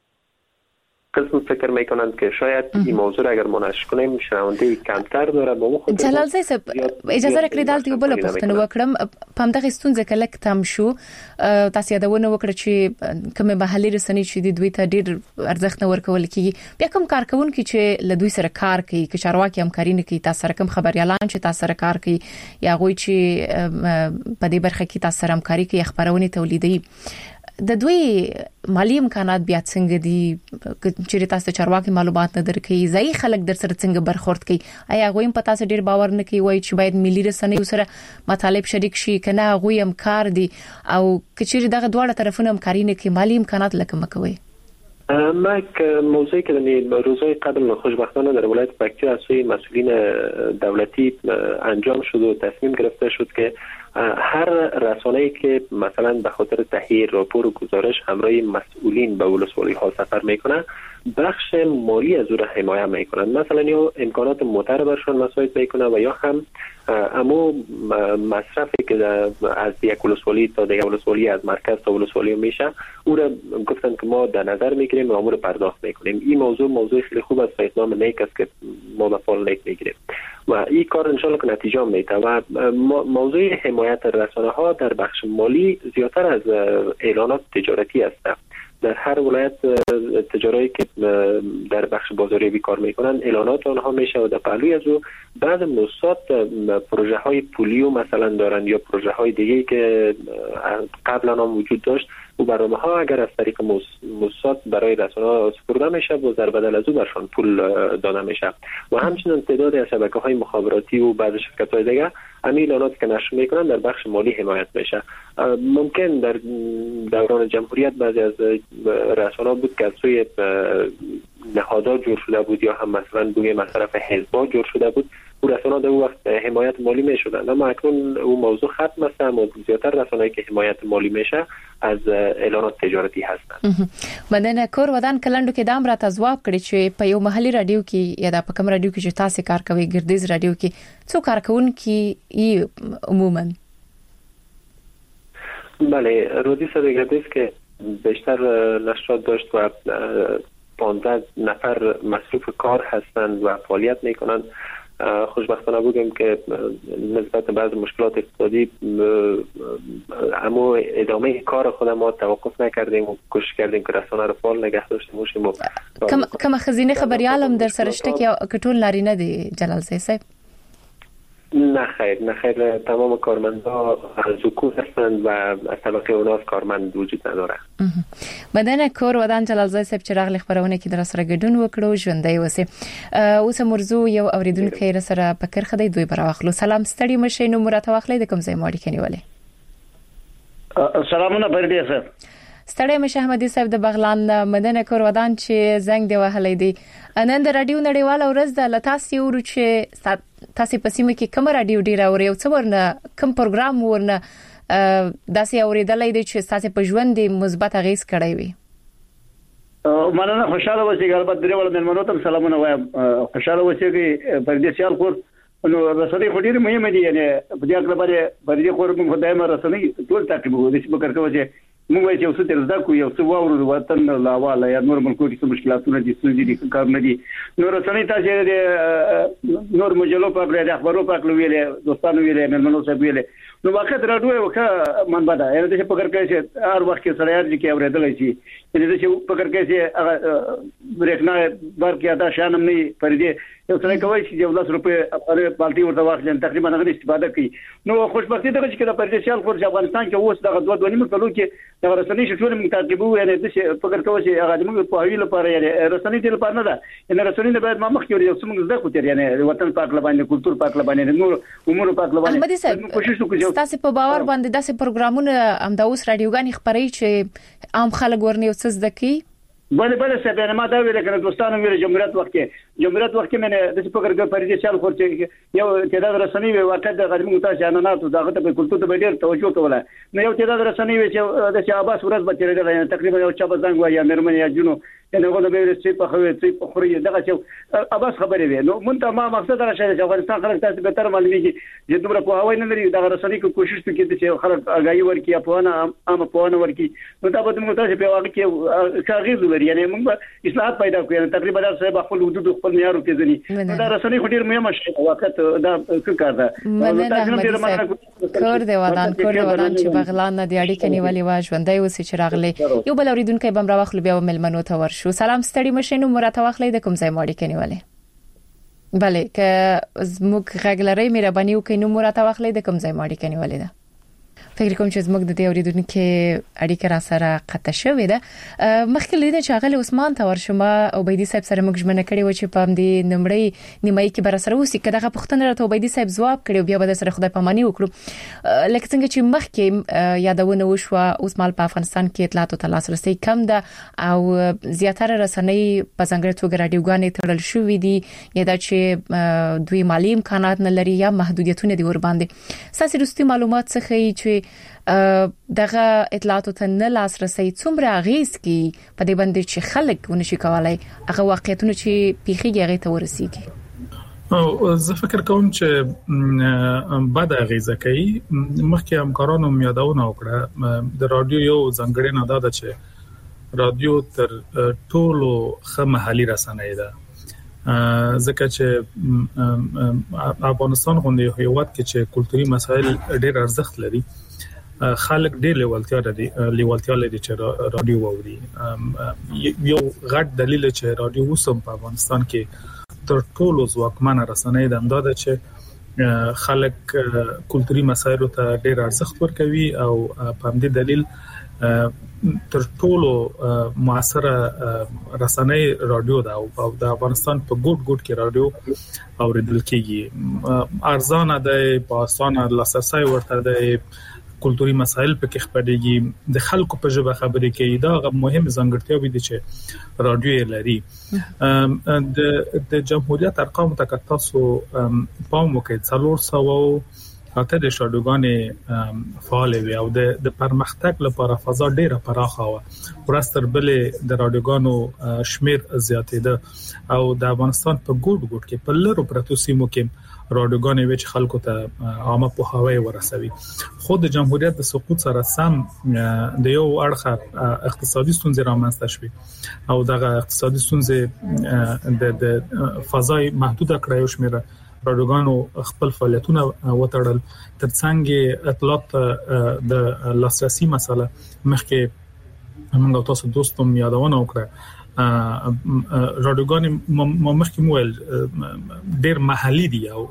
قسم فکر میکنند که شاید این موضوع اگر ما نشر کنیم شنونده کمتر داره. با مو خود جلال زای صاحب اجازه راکړئ دالته یو بل پوښتنه وکړم. پم دغه ستونزه کله تم شو تاسو یادونه وکړه چې کومه محلي رسنۍ چې د دوی ته ډیر ارزښت نه ورکول کیږي، بیا کوم کارکونکو چې له دوی سره کار کوي، چې چارواکي همکاري نه کوي، تاسو سره کوم خبريالان چې تاسو سره کار کوي یا غوي چې په دې برخه کې تاسو سره همکاري کوي، خبرونه تولیدي، د دوی مالی امکانات بیا څنګه دي؟ چې تاسو چارواکي معلومات نه درکې، ځای خلک در سره څنګه برخورد کوي؟ آیا غویم په تاسو ډیر باور نه کوي وای چې باید ملي رسنۍ سره مطالب شریک شي کنه غوی همکار دي او کچېری دغه دواړه طرفونه همکاري نه کوي، مالی امکانات لکه مکوي؟ ما موضوعی که در روزهای قبل خوشبختانه در ولایت پکتیا از سوی مسئولین دولتی انجام شد و تصمیم گرفته شد که هر رسانه‌ای که مثلا به خاطر تهیه راپور و گزارش همراه مسئولین به ولسوالی ها سفر میکنه بخش مالی از او را حمایت میکنند. مثلا یا امکانات موتر برشان مساعد میکنه و یا هم امو مصرفی که از یک ولسوالی تا دیگر ولسوالی از مرکز تا ولسوالی میشه او را گفتن که ما در نظر میگیریم و امور پرداخت میکنیم. این موضوع خیلی خوب است و اقدام نیک است که ما به فال نیک میگیریم و این کار ان شاء الله که نتیجه میده. و موضوع حمایت رسانه ها در بخش مالی زیاتر از اعلانات تجارتی است. در هر ولایت تجاری که در بخش بازاریابی کار میکنن اعلانات آنها میشه و در پهلوی از او بعض موسسات پروژه های پولیو مثلا دارن یا پروژه های دیگه که قبلا هم وجود داشت و برنامه ها اگر از طریق موسسات برای رسانه‌ها سپرده میشه و در بدل از او برشان پول داده میشه و همچنین تعدادی از شبکه‌های مخابراتی و بعض شرکت‌های دیگه همین اعلانات که نشر میکنن در بخش مالی حمایت میشه. ممکن در دوران جمهوریت بعضی از رسانه‌ها بود که از سوی نهادها جور شده بود یا هم مثلا بوی مصرف حزب‌ها جور شده بود و رسانه‌ها در اون وقت حمایت مالی میشدن، اما اکنون اون موضوع ختم است و زیاتر رسانه‌ای که حمایت مالی میشه از اعلانات تجارتی هستند. مدن کور ودان کلندو کې دام راته ځواب کړی چې په یو محلي رادیو کې یا د پکم رادیو کې چې تاسو کار کوي ګردیز رادیو کې څو کارکونکي عموما؟ بله، رادیو صدای گردیز که بیشتر نشرات داشت و 15 نفر مصروف کار هستند و فعالیت میکنند. خوشبختانه بودیم که نسبت به بعض مشکلات اقتصادی اما ادامه کار خود ما توقف نکردیم و کوشش کردیم که رسانه رو فعال نگه داشته باشیم. کم خزینه خبریالم در سرشته که کټول لري نه دی جلال صاحب؟ نه خیر تمام کارمندا از حکومت هستند و از طبقه اوناس کارمند وجود نداره. مدن کور ودان جلال صاحب چې راغلی خبرونه کې در سره ګډون وکړو ژوندۍ وسی اوس مرزو یو اوریدونکو یې سره پکر خدای دوی براخلو. سلام ستړي مشه نو مرته واخلې د کوم ځای ماړي کنيولې؟ سلامونه بردي صاحب. ستړي مشه احمدي صاحب د بغلان مدن کور ودان چې زنګ دی وهلې دی نن د رادیو نړیواله ورځ د لتاسي ورو چې تاسو په سیمه کې کوم رادیو ډیر اوري او څو ورنه کوم پروګرام ورنه داسې اوریدلې دي چې تاسو په ژوند کې مثبت اغیز کړی وي؟ مننه، خوشاله اوسئ. البته درې ول مېلمنو ته سلامونه وایم. خوشاله اوسئ چې په دې سیال خور نو رسنۍ خو ډېرې مهمه دي، یعنی په دې اړه باندې په دې خور موږ دایمه رسنۍ ټول تعقیبوو. د څه کار کوي چې موږ وایو چې اوس تر زده کو یو څه واورو وطن لا والا یا نور ملکو کې مشکلاتونه دي، ستونزې دي، کار نه دي. نو رسنۍ تاسو د نور مجلو په اړه د اخبارو په اړه ویلې، دوستانو ویلې، مېلمنو صاحب ویلې. نو واقعا راډیو وکړه منبع ده، یعنی د فکر کوي چې هر وخت کې سره یاد کې اورېدل شي، یعنی د فکر کوي چې برېښنا برکې ادا شانم نه پردي یو څه کوي چې 10 روپے پالتي ورته واخلین تقریبا هغه استفاده کوي. نو خوشبختي دغه چې د پردیسیال خور افغانستان کې اوس دغه 2.5 کلو کې د رسنۍ شټول موږ تعقیبو، یعنی د فکر کوي چې هغه موږ په ویلو لپاره یعنی رسنۍ تل لپاره نه ده، یعنی رسنۍ باید ما مخکې یو څه موږ زده کوو، یعنی وطن پاک لبانې، کلچر پاک لبانې، نور امور پاک لبانې کوشش وکړو. تاسو په باور باندې داسې پروګرامونه هم د اوس رادیوګانی خبري چې عام خلک ورنه څه زده کوي؟ بله صاحب، ما دا ویل کنه دوستانو ویل جمهوریت وخت کې مې د فکر کوي پردي چال خور چې یو تعداد رسنۍ وي واقع د غریبو ته ځانانات دغه ته کلتور ته ډېر توجه کوله. نو یو تعداد رسنۍ وي چې د شعباس ورځ به تیرېدل، تقریبا یو چا بزنګ وای یا مرمن یا جنو یعنی هغه به چې په خوي چې په خوري دغه چې اباس خبرې وي. نو مونږ ما مقصد راشه چې افغانستان خلک تاسو به تر معلومیږي چې دومره په هواي نه لري، دغه رسنۍ کوشش کوي چې خلک اگاهي ورکړي، په پوهه ورکړي. نو دا به موږ تاسو په واقع کې کاغذ لري، یعنی موږ اصلاحات پیدا کوو. تقریبا دا صاحب خپل حدود خپل معیار کې ځنی دا رسنۍ خو ډیر مهمه شي واقع دا کار ده. کور دی ودان چې بغلان نه دی اړیکې نیولې و ژوندۍ اوسې چې راغلي. یو بل اوریدونکو بم راوخلو بیا ملمنو ته ورشو. سلام ستړي مشه نو مرته واخلې د کوم ځای ماړي کنيولې؟ بله که زموږ غږلري مهرباني وکړئ نو مرته واخلې د کوم ځای ماړي کنيولې ده؟ فکر کوم چې زموږ د دې اوریدونکو اړیکه را سره قطع شوې ده. مخکې لیدل چې غل عثمان تور شمه او بيدی صاحب سره موږ ژمنه کړې و چې په دې نمړې نیمایي کې بر سره وسی کداغه پښتنه راته بيدی صاحب جواب کړو بیا به سره خدای پاماني وکړو. لکه څنګه چې مخکې یادونه وشو اوس مال په افغانستان کې اطلاعات او لاسرسي کم ده او زیاتره رسنۍ په څنګه توګه رادیوګانې تړل شوې دي یا دا چې دوی مالی امکانات نه لري یا محدودیتونه دي ور باندې. ساسي رستي معلومات څخه چې دغه اطلاعات ته نه لاسرسي څومره غیز کی په دې باندې چې خلک ونشي کولای هغه واقعیتونه چې پیخیږي هغه ته ورسیږي. او زه فکر کوم چې بعد غیزه کوي مخکې همکارانو یادونه وکړه د رادیو یو ځانګړنه ده چې رادیو تر ټولو ښه محلي رسنۍ ده ځکه چې افغانستان غونډه هیواد کې چې کلتوري مسایل ډېر ارزښت لري خلک ډېر لیوالتیا لري چې رادیو ووري. یو غټ دلیل چې رادیو وسم په افغانستان کې تر ټولو ځواکمنه رسنۍ ده دا چې خلک کلتوري مسایل ته ډېر ارزښت ورکوي او په دې دلیل تر ټولو موثره رسنۍ رادیو ده او د افغانستان په ګډ کې رادیو اوریدل کیږي. ارزانه ده په اسانه لاسرسي ورته ده کلتوري مسایل په کې خبرېږي د خلکو په ژبه خبرې کوي دا مهم ځانګړتیاوې دي چې رادیو لري. د جمهوریت ارقام تاسو پام وکړئ 400 اته د رادیوګانې فعال وي او د پرمختګ لپاره فضا ډیره پراخه و ورستر بلې د رادیوګانو شمیر زیاتېده او د افغانستان په ګډ کې په لرو پرتو سیمو کې رادیوګانې وچ خلکو ته عامه پوهاوی ورسوي. خود د جمهوریت د سقوط سره سم د یو اړخه اقتصادي ستونزې رامنځته شوې او دغه اقتصادي ستونزې د فضای محدود کړای او شمیره رادیوګانو خپل فعالیتونه وتړل ترڅنګ اطلاعات د لاسرسي مسله مخکې موږ تاسو دوستم یادونه وکړه رادیوګانې مخکې مویل ډېر محلي دي او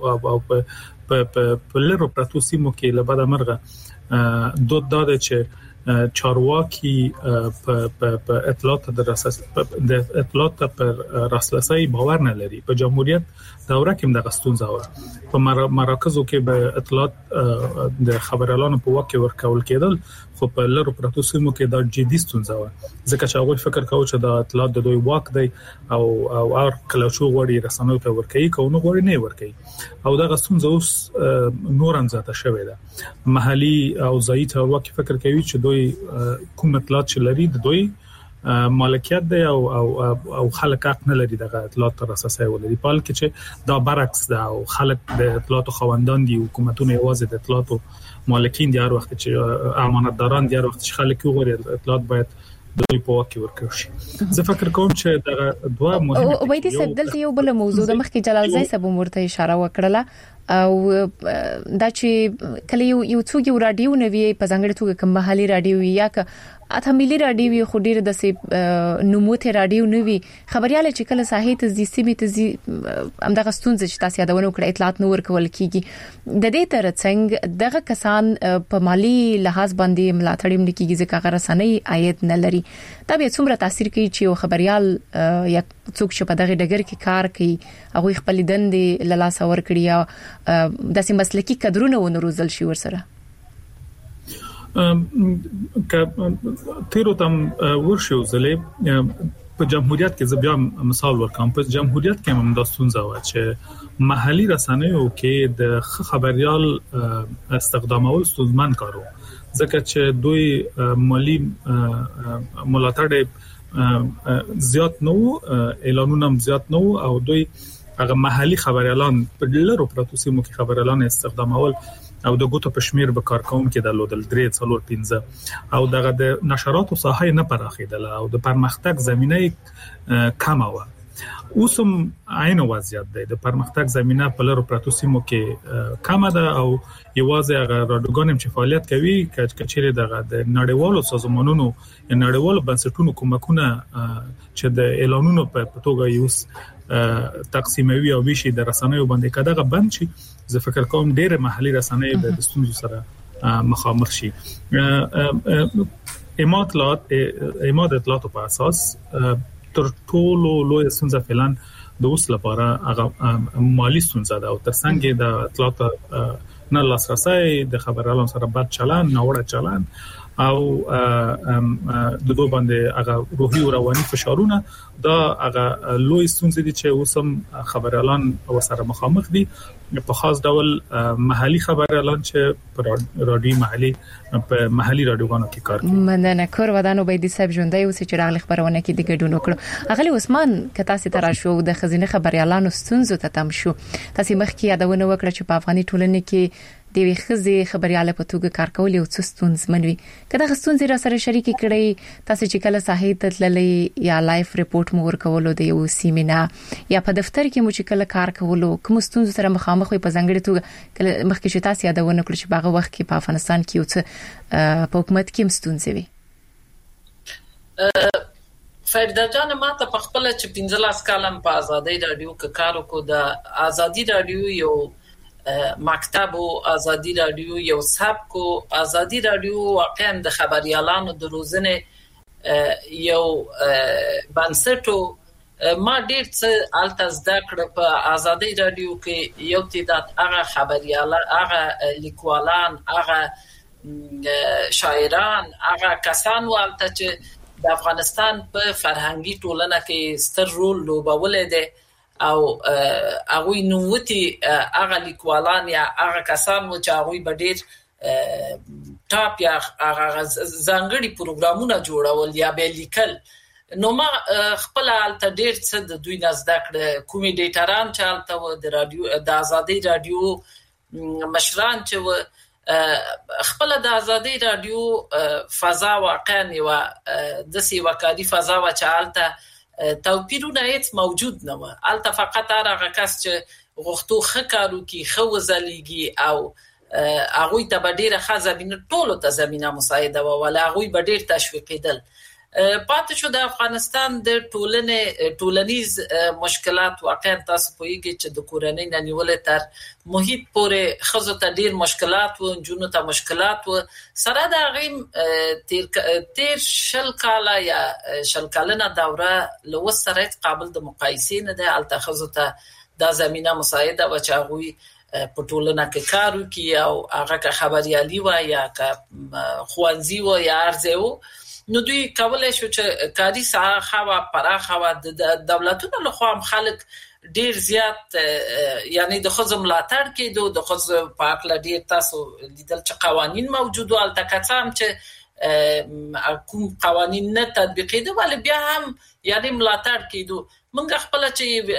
په لرو پرتو سیمو کې لبد مرغه دود چې چارواکي په اطلاعات د اطلاعات پر راسلسي باور نه لري. په جمهوریت دوره کې د غستونځه و په مراکزو کې به اطلاعات د خبريالانو په واکه ورکول کېدل خو په لرو پرتو سیمو کې دا جدي ستونزه و ځکه چې هغه فکر کاوه چې د اطلاعات د دوی واک دی او کله چې غوړي رسنیو ته ورکړي کوو غوړي نه ورکړي او دا غستونځه اوس نورم زیاته شوې ده. محلي او ځایي چارواکي فکر کوي چې دوی کوم اطلاعات چې لري د دوی مالکیت دی او خلک حق نه لري دغه اطلاعات تر اساسه ولري په حال کې چې دا برعکس ده او خلک د اطلاعات خوندان دي حکومتونه یوازې د اطلاعات مالکین دي هر وخت چې امانتداران دي هر وخت چې خلک وګوري اطلاعات باید دوی په واکه ورکړي شي. زه فکر کوم چې دغه دوه مهمه او باید څه دلته یو بل موضوع د مخکې جلال زای صاحب مرته اشاره وکړه او دا چې کله یو څوک یو رادیو نوي په ځانګړي توګه کوم محلي رادیو یا که اته ملي رادیو خو ډیر د نموته رادیو نوي خبرياله چې کله ساحې ته زیسي ته همدغه ستونزې چې تاسو یادونه وکړه اطلاعات نور کول کیږي د دې ترڅنګ دغه کسان په مالی لحاظ باندې ملاتړ هم نکېږي ځکه هغه رسنۍ عاید نه لري. دا به څومره تاثیر کوي چې خبريال یا څوک چې په دغه ډګر کې کار کوي هغه خپل دندې لاله سور کړی یا داسې مسلکی کډرونه ونروزل شي ورسره تیرو تم ورشو زلې په جمهوریت کې زه بیا مثال ورکوم. په جمهوریت کې هم د ستونزه و چې محلي رسنیو کې د خبريال استخدامول ستونزمن کارو ځکه چې دوی مالی ملاتړ زیات نو اعلانونه زیات نو او دوی هغه محلي خبريالان په لرو پرتو سیمو کې خبريالان استخدامول او د ګوتو پښمیر به کارکون کې د لودل 3-4-5 او دغه د نشراتو ساحه نه پراخیدل او د پرمختګ زمينه کم و اوسم عین وضعیت دی. د پرمختګ زمينه په لرو پرتو سیمو کې کم ده او یوازې هغه رادیوګان چې فعالیت کوي کچېره دغه د نړیوالو سازمانونو نړیوالو بنسټونو کومکونه چې د اعلانونو په توګه یوس تقسیموي او ویشي د رسنیو باندې کډه بند شي. زه فکر کوم ډېر محلي رسنۍ به د ستونزو سره مخامخ شي. اماد اطلاعات په اساس تر ټولو لوی ستونزه فعلا د اوس لپاره هغه مالی ستونزه ده او ترڅنګ د اطلاعات نه لاسرسي د خبرالان سره بد چلن نه وړه چلن او د دوه باندې هغه روحي او رواني فشارونه دا هغه لوی ستونزې دي چې اوسم خبرالان او سره مخامخ دي په خاص ډول محلي خبرالان چې په رادیو محلي رادیوګانو کې کار کوي. مننه کور ودانو بيدي صاحب ژوندۍ اوس چې راغلي خبرونه کې د ګډون وکړو. اغلی عثمان کتا سي تر شو د خزینه خبريالانو ستونزو ته تم شو. تاسو مخکې یادونه وکړه چې په افغاني ټولنه کې د ویخزي خبرياله په توګه کار کول یو څه ستونزمن وي. کله غستونځي را سره شریک کړي تاسو چې کله صحیح تللې یا لایف ریپورت مو ورکولو د یو سیمینا یا په دفتر کې مو چې کله کار کولو کوم ستونزو سره مخامخ وي په ځنګړي توګه کله مخکې چې تاسو یادونه کړی چې باغه وخت کې په افغانستان کې یو څه په حکومت کې مستونزې وي. فردا جان ما ته په خپل چې 15 کالم په ازادي رادیو کې کار وکړ. د ازادي رادیو یو مکتب او ازادي رادیو یو سبک او ازادي رادیو واقعا د خبريالانو د روزنه یو بنسټو ما ډیر څه التز دکړه په ازادي رادیو کې یو تعداد هغه خبريالان هغه لیکوالان هغه شاعران هغه کسان والته چې د افغانستان په فرهنګي ټولنه کې ستر رول لوبولې ده او هغه نووتی هغه لیکوالان یا هغه کسان چې هغه به ډیر ټاپ یا هغه ځانګړي پروګرامونه جوړول یا به لیکل. نو ما خپل الته ډیر څه د دوی نزدکړه کومیډیټران چې الته د رادیو د ازادي رادیو مشران چې خپل د ازادي رادیو فضا واقعا یو د سی وکالي فضا و چې الته توپیرونه هیڅ موجود نه و. الته فقط هغه کس چې غوښتو خکارو کې خو زلیږي او هغه ته ډیره خزبینه ټولو ته زمينه مساعده و ولا هغه به ډیر تشویقیدل. پاتې شو د افغانستان د ټولنیز مشکلات واقعا تاسو پوهیږئ چې د کورنۍ نه نیولې تر محیط پورې خزو ته ډیر مشکلات و جنونو ته مشکلات و سره د غیم تیر شل کاله یا شل کالنه دوره له وسره قابل د مقایسې نه ده. الته خزو ته د زمينه مساعده و چې هغه په ټولنه کې کار کوي او هغه خبريالي و یا خوانزي و یا ارزو نو دوی کولای شو چې کاری ساحه خوا پراخه د دولتونو له خوا خلک ډیر زیات یعنی د خزم ملاتړ کېدو د خزم په اړه ډیر تاسو لیدل چې قوانين موجود او التکاتم چې کوم قوانين نه تطبیقېدو ول بیا هم یعنی ملاتړ کېدو. موږ خپل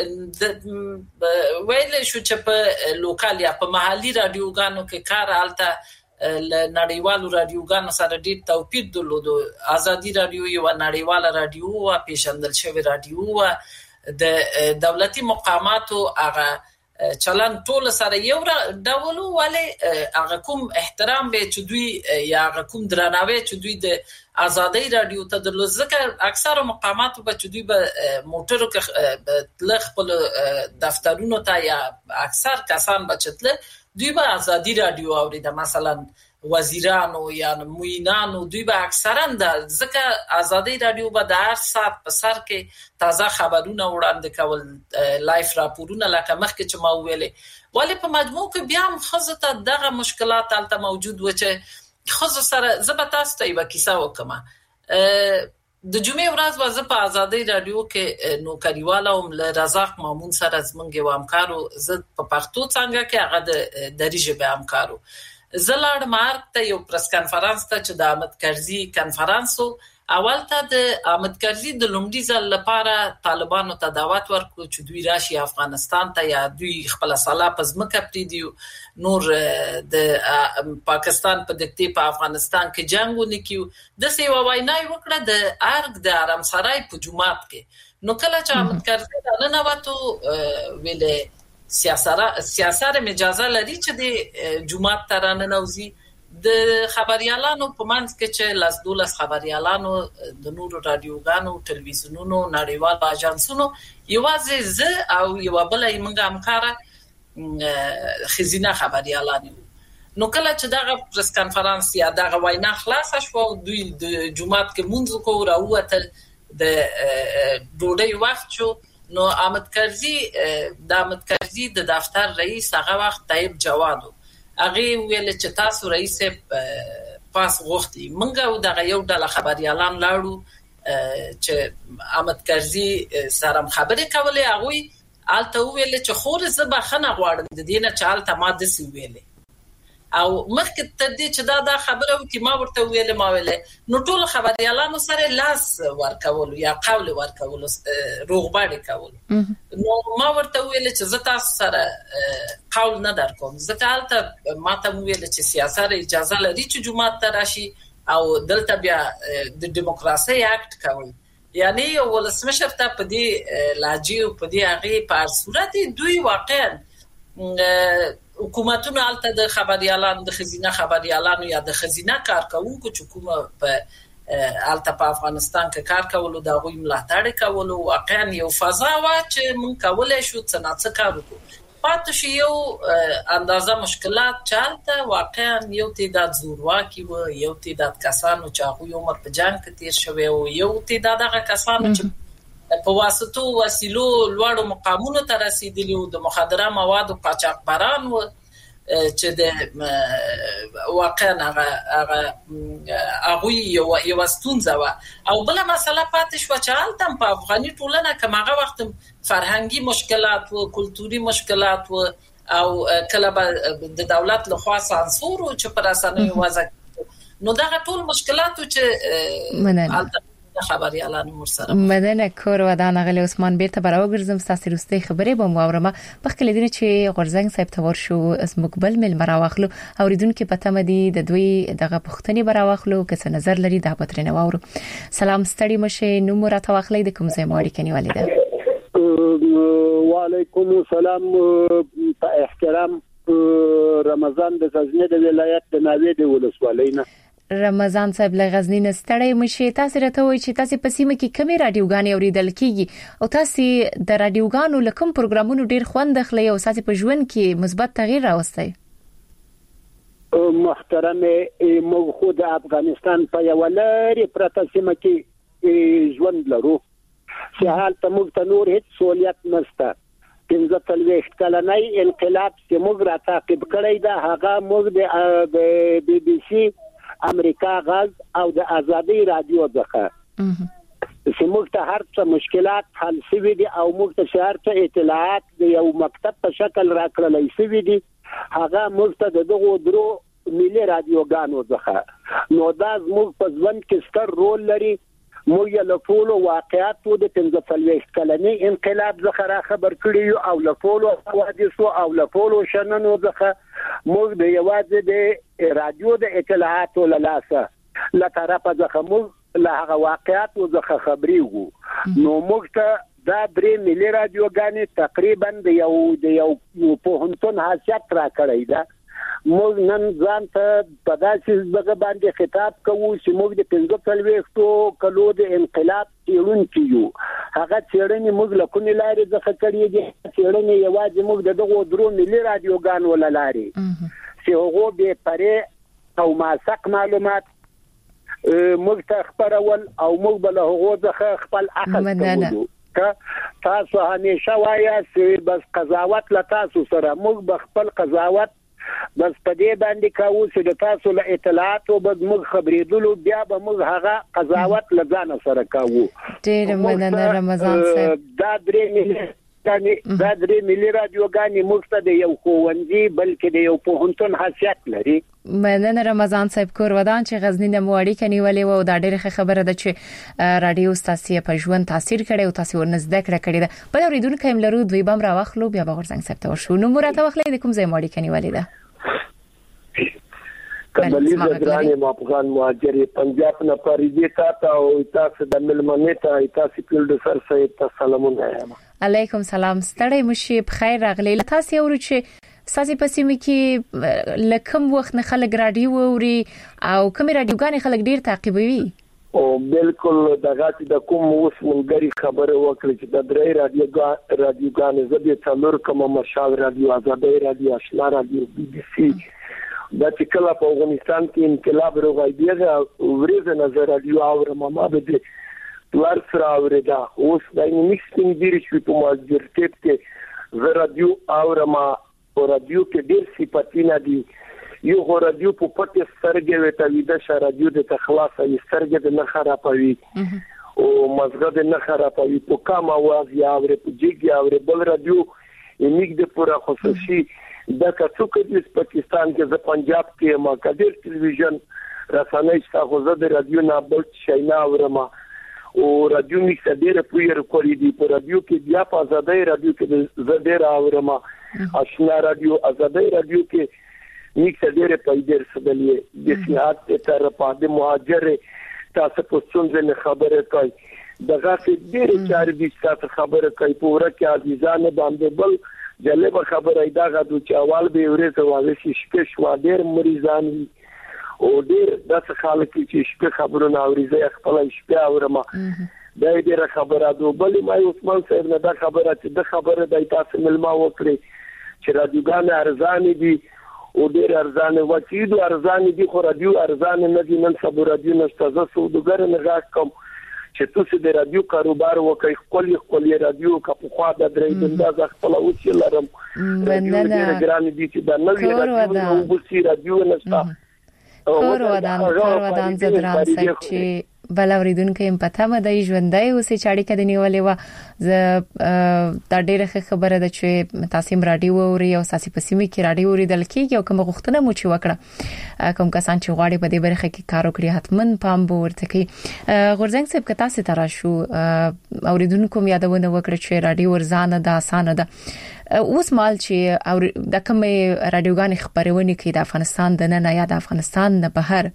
چې ویل شو چې په لوکال یا په محلي رادیوګانو کې کار الته نړیوالو رادیوګانو سره ډیر توپیر درلود. ازادي رادیو یو نړیواله رادیو او پیژندل شوی رادیو او د دولتي مقاماتو هغه چلن ټول سره یو ډول ولی هغه کوم احترام به چې دوی یا هغه کوم درناوی چې دوی د ازادي رادیو ته درلود. ځکه اکثره مقاماتو به چې دوی به موټرو کې تلخ په دفترونو ته یا اکثر کسان بچتل دوی به ازادي رادیو اوریده مثلا وزیرانو یا موینانو دوی به اکثرا د ځکه ازادي رادیو به د هر ساعت په سر کې تازه خبرونه وړاندې کول لایف راپورونه لکه مخکې چې ما ویلې ولی په مجموع کې بیا هم خزه ته دغه مشکلات الته موجود و چې خزه سره زبتا ستایو کیسه وکما. د جمعې ورځ وځ په ازادي رادیو کې نوکریواله او رزاق مامون سره زمونږ و همکارو زه په پښتو څنګه کې هغه د دریجه به همکارو زلاړ مارک ته یو پریس کانفرنس ته چې د احمد کرزي کانفرنسو اول ته د احمد کرزي د لومړي ځل لپاره طالبانو ته دعوت ورکړو چې دوی راشي افغانستان ته یا دوی خپل سالا پزمکه پریدي نور د پاکستان په دکتي په افغانستان کې جنگونه کیو د سیوا وینای وکړه د ارګ د آرام سرای په جمعات کې. نو کله چې احمد کرزي نه وته ویلې سیاست اجازه لري چې د جمعات ترانه نوزي د خبريالانو په منځ کې چې لاس دولس خبريالانو د نورو رادیوګانو ټلویزیونونو نړیوال اژانسونو یوازې زه او یو بل یې موږ همکاره خزینه خبريالانو نو کله چې دغه پریس کانفرنس یا دغه وینا خلاص شو دوی د جمعات کې منځ کو راوته د ډوډۍ وخت شو نو احمد کرزي د دفتر رئیس هغه وخت طيب جوادو هغه ویل چې تاسو رئیس پاس غوښتي منګه دغه یو ډله خبريالان لاړو چې احمد کرزي سره خبرې کولې هغه آلته ویل چې خور زبا خنه غواړم د دینه چې آلته ما د سی ویلې او مخکې تر دې چې دا خبره وکي ما ورته ویلې ما ویلې نو ټول خبريالانو سره لاس ورکول یا قول ورکول روغباړي کول نو ما ورته ویلې چې زه تاسو سره قول نه درکوم زه آلته ما ته ویل چې سیاست اجازه لري چې جمعه ته راشي او دلته بیا د دیموکراسي اکټ کول یعنی ولسمشر ته په دې لاجی او په دې هغه په صورت دوی واقعا حکومتونو الته د خبريالانو د خزینه خبريالانو یا د خزینه کارکونکو چې کومه په الته په افغانستان کې کار کول او د غوي ملاتړ کول واقعا یو فضا وا چې مونږ کولای شو څنګه کار وکړو پاتې شي یو اندازه مشکلات چالته واقعا یو تعداد زورواکي و یو تعداد کسانو چې هغه عمر په جنگ کې تیر شوی او یو تعداد هغه کسانو چې په واسطو وسیلو لوړو مقامونو ته رسیدلي او د مخدره موادو قاچاقبران و چې د واقعا هغه یو ستونزه و او بل مسله پاتې شو چې حالت په افغاني ټولنه کې هغه وخت فرهنګي مشکلات او کلتوري مشکلات او کله د دولت له خوا سانسور او چې پر اسانه وضع نو دا ټول مشکلات چې خبريالانو مرسره مدنه کور ودان غلی عثمان بیرته براوګرزم تاسو روستي خبرې به مورمه بخکله دي چې غورزنګ صاحب تور شو اس مقبل مل مراوخلو اوریدونکو پته مدي د دوی دغه پښتني براوخلو کس نظر لري د پترنه وورو سلام ستړي مشه نو مرته واخلې د کوم ځای ماړي کني والده وعلیکم السلام په احترام رمضان د غزنی د ولایت د ناوې د ولسوالینا رمضان صاحب له غزنی نه ستړی مشه تاسو راته وایي چې تاسو په سیمه کې کومې رادیوګانې اوریدل کیږي او تاسو د رادیوګانو لکم پروګرامونو ډیر خوند خلې او تاسو په ژوند کې مثبت تغییر راوستي محترم موږ خو د افغانستان په یو لري پرته سیمه کې ژوند لرو چې حالت موږ ته نور هیڅ سہولیت نشته 15 کلنۍ انقلاب چې موږ را تعقیب کړی دا هغه موږ د بي بي سي امریکا غاز او د ازادي رادیو ځخه چې موږ ته هر څه مشکلات حل شوي دي او موږ ته شهر ته اطلاعات د یو مکتب په شکل راکړل شوي دي هغه موږ ته دغه درو ملي رادیوګانو ځخه نو دا موږ په ځوان کې ستر رول لري موږ له ټولو واقعاتو د 15 کلنۍ انقلاب ځخه را خبر کړی او له ټولو حوادثو او له ټولو شننو ځخه موږ د یوازې د رادیو د اطلاعاتو لاسه له طرفه ځخه موږ له هغه واقعاتو ځخه خبري وو نو موږ ته دا درې ملي رادیوګانې تقریبا د یو پوهنتون حیثیت را کړی دا موږ نن ځان ته په داسې ځای باندې خطاب کوو چې موږ د 15 کلو د انقلاب تیرونکي یو هغه چیرنی موږ له کومې لارې ځخه کړی دي چیرنی یوازې موږ دغه درو ملي رادیوګان وللاري چې هغه به پرې او ماسک معلومات موږ ته خبرول او موږ بل هغه ځخه خپل اخذ کوو تاسو همیشه وایي چې بس قضاوت له تاسو سره موږ بخپل قضاوت بس په دې باندې کاوه چې د تاسو له اطلاعات او بد موږ خبرېدلو بیا به موږ هغه قضاوت لزان سره کاوه ډېر مننه رمضان صاحب دا درې ملي رادیوګانې موږ ته د یو ښوونځي بلکې د یو پوهنتون حیثیت لري مننه رمضان صاحب کور ودان چې غزنی نه موړی کني ولې و دا ډېر خبره ده چې رادیو ستاسو په ژوند تاثیر کړي او تاسو ورنځ ذکر کړی ده بل اوریدونکو هم لرو دوی بم راوخلو بیا به ورزنګ صاحب ته ورشو نو مرته وخلې د کوم ځای موړی کني ولې ده کبلی زدرانی افغان مهاجر پنجاب نه پریږي تا او تاسو د ملمنې ته تاسو فیلډ سر صاحب ته سلامونه وایم علیکم سلام ستړی مشي بخیر راغلی تاسو ورو چې ساسي پسیمه کې لکم وخت نه خلک رادیو اوري او کوم رادیوګان خلک ډیر تعقیبوي او بالکل دغه چې د کوم اوس مونږی خبره وکړي چې د درې رادیوګان زبې څلور کوم مشال رادیو آزادۍ رادیو آشنا رادیو بي بي سي دا چې کله په افغانستان کې انقلاب راغی ورځ نظر رادیو اورم ما به دوار سره اورېدا اوس د میکسینګ ډیر شو په ماجرټیپ کې زه رادیو اورم او رادیو کې ډیر صفاتونه دي یو رادیو په پټه سترګې وتاوي د رادیو د تخلاص ای سترګې د نه خرابوي او مزګه د نه خرابوي په کوم आवाज یا اورې په جګي اورې بل رادیو یې د پورا خصوصي د کڅوک د پاکستان کې د پنجاب کې ما کډیر ټلویزیون رسنۍ څخه زه د رادیو نه بل شي نه اورم او رادیو میکس ډیره پویر کولی دی په رادیو کې بیا په آزادۍ رادیو کې زه ډیر اورم آشنا رادیو آزادۍ رادیو کې میکس ډیره پیډر سدلې د سیاحت تر په مهاجر تاسو په څنګه خبره کوي دغه ډیره چارې د تاسو خبره کوي پوره کې عزیزانه باندې بل جالب خبره ایدا غو چې اول به ورته واځي شپه شو ډیر مریضان او ډیر د خلک چې شپه خبرونه اوري خپل شپه اورم دا ډیره خبره ده بل ما عثمان صاحب نه دا خبره چې د خبره د تاسو ملما وکړي چې رادیوګان ارزان دي او ډیر ارزان وکیدو ارزان دي خو رادیو ارزان نه دي نن سبا رادیو نشته زه سودګر نه غاښ کوم چې تاسو د رادیو کاروبار وکړئ خپل رادیو کا په خوا د درې انداز خپل اوسې لرم مننه ګران دي چې دا نوې رادیو نشته کور ودان زدران سچ بل اوریدونکو هم پته مده ژوندۍ اوسې چاړي کده نیولې و ز دا ډېره خبره ده چې تاسو رادیو اوري او ساسي پسیمه کې رادیو اوریدل کیږي او کوم غوښتنه مو چې وکړه کوم کسان چې غواړي په دې برخه کې کار وکړي حتمن پام به ورته کوي غورځنګ صاحب کته سي ترا شو اوریدونکو مې یادونه وکړه چې رادیو ورزانه ده اسانه ده اوس مال چې او د کوم رادیوګان خبرونه کوي د افغانستان د نه یا د افغانستان نه بهر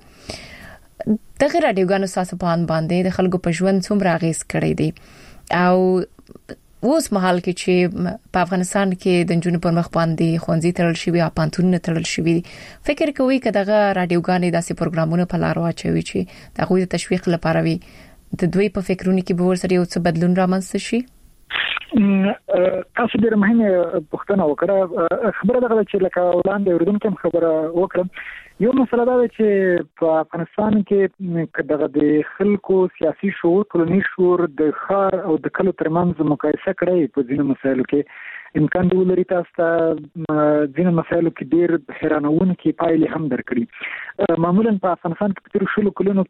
دغه رادیوګانو ساسو باندې د خلکو په ژوند څومره اغیز کړی دی او اوس مهال کې چې په افغانستان کې د جنونو پر مخ باندې خوندې تړل شوی او پانتون تړل شوی فکر کوي چې دغه رادیوګانې داسې پروګرامونه په لار واچوي چې دغه د تشویق لپاره وي د دوی په فکرونو کې به ورسره یو څه بدلون رامنځته شي تاسو ډېر مهمه پوښتنه وکړه خبره ده چې لکه وړاندې اوریدونکو خبره وکړه یو مسله ده چې په افغانستان کې دغه د خلکو سیاسي شعور ټولنیز شعور د خار او د کلو ترمنځ مقایسه کړي په ځینو مسایلو کې امکان دی ولري تاسو ته ځینو مسایلو کې ډېر حیرانونکي پایلې هم درکړي معمولا په افغانستان کې په تیر شلو کلونو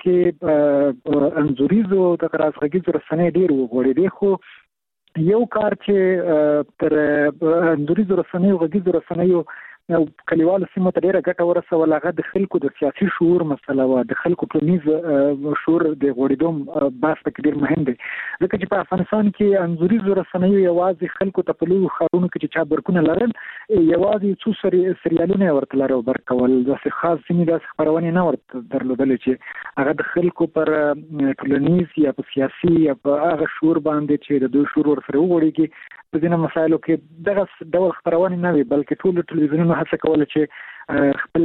کې انځوریزو د رازغږیزو رسنۍ ډېر وغوړېدې خو یو کار چې تر انځوریزو رسنۍ او غږیزو رسنیو کلیوالو سیمو ته ډیره ګټه ورسوله هغه د خلکو د سیاسي شعور مسله و د خلکو ټولنیز شعور د غوړېدو بحث پکې ډیر مهم دی ځکه چې په افغانستان کې انځوریزو رسنیو یوازې خلکو ته په لویو ښارونو کې چې چا برکونه لرل یوازې څو سریالونه ورته لرل ورکول داسې خاص ځینې داسې خپرونې نه ورته درلودلې چې هغه د خلکو پر ټولنیز یا په سیاسي یا په هغه شعور باندې چې د دوی شعور ورسره وغوړېږي په ځینو مسایلو کې دغه ډول خبرونه نه وي بلکې ټول ټلویزیونونه هڅه کوله چې خپل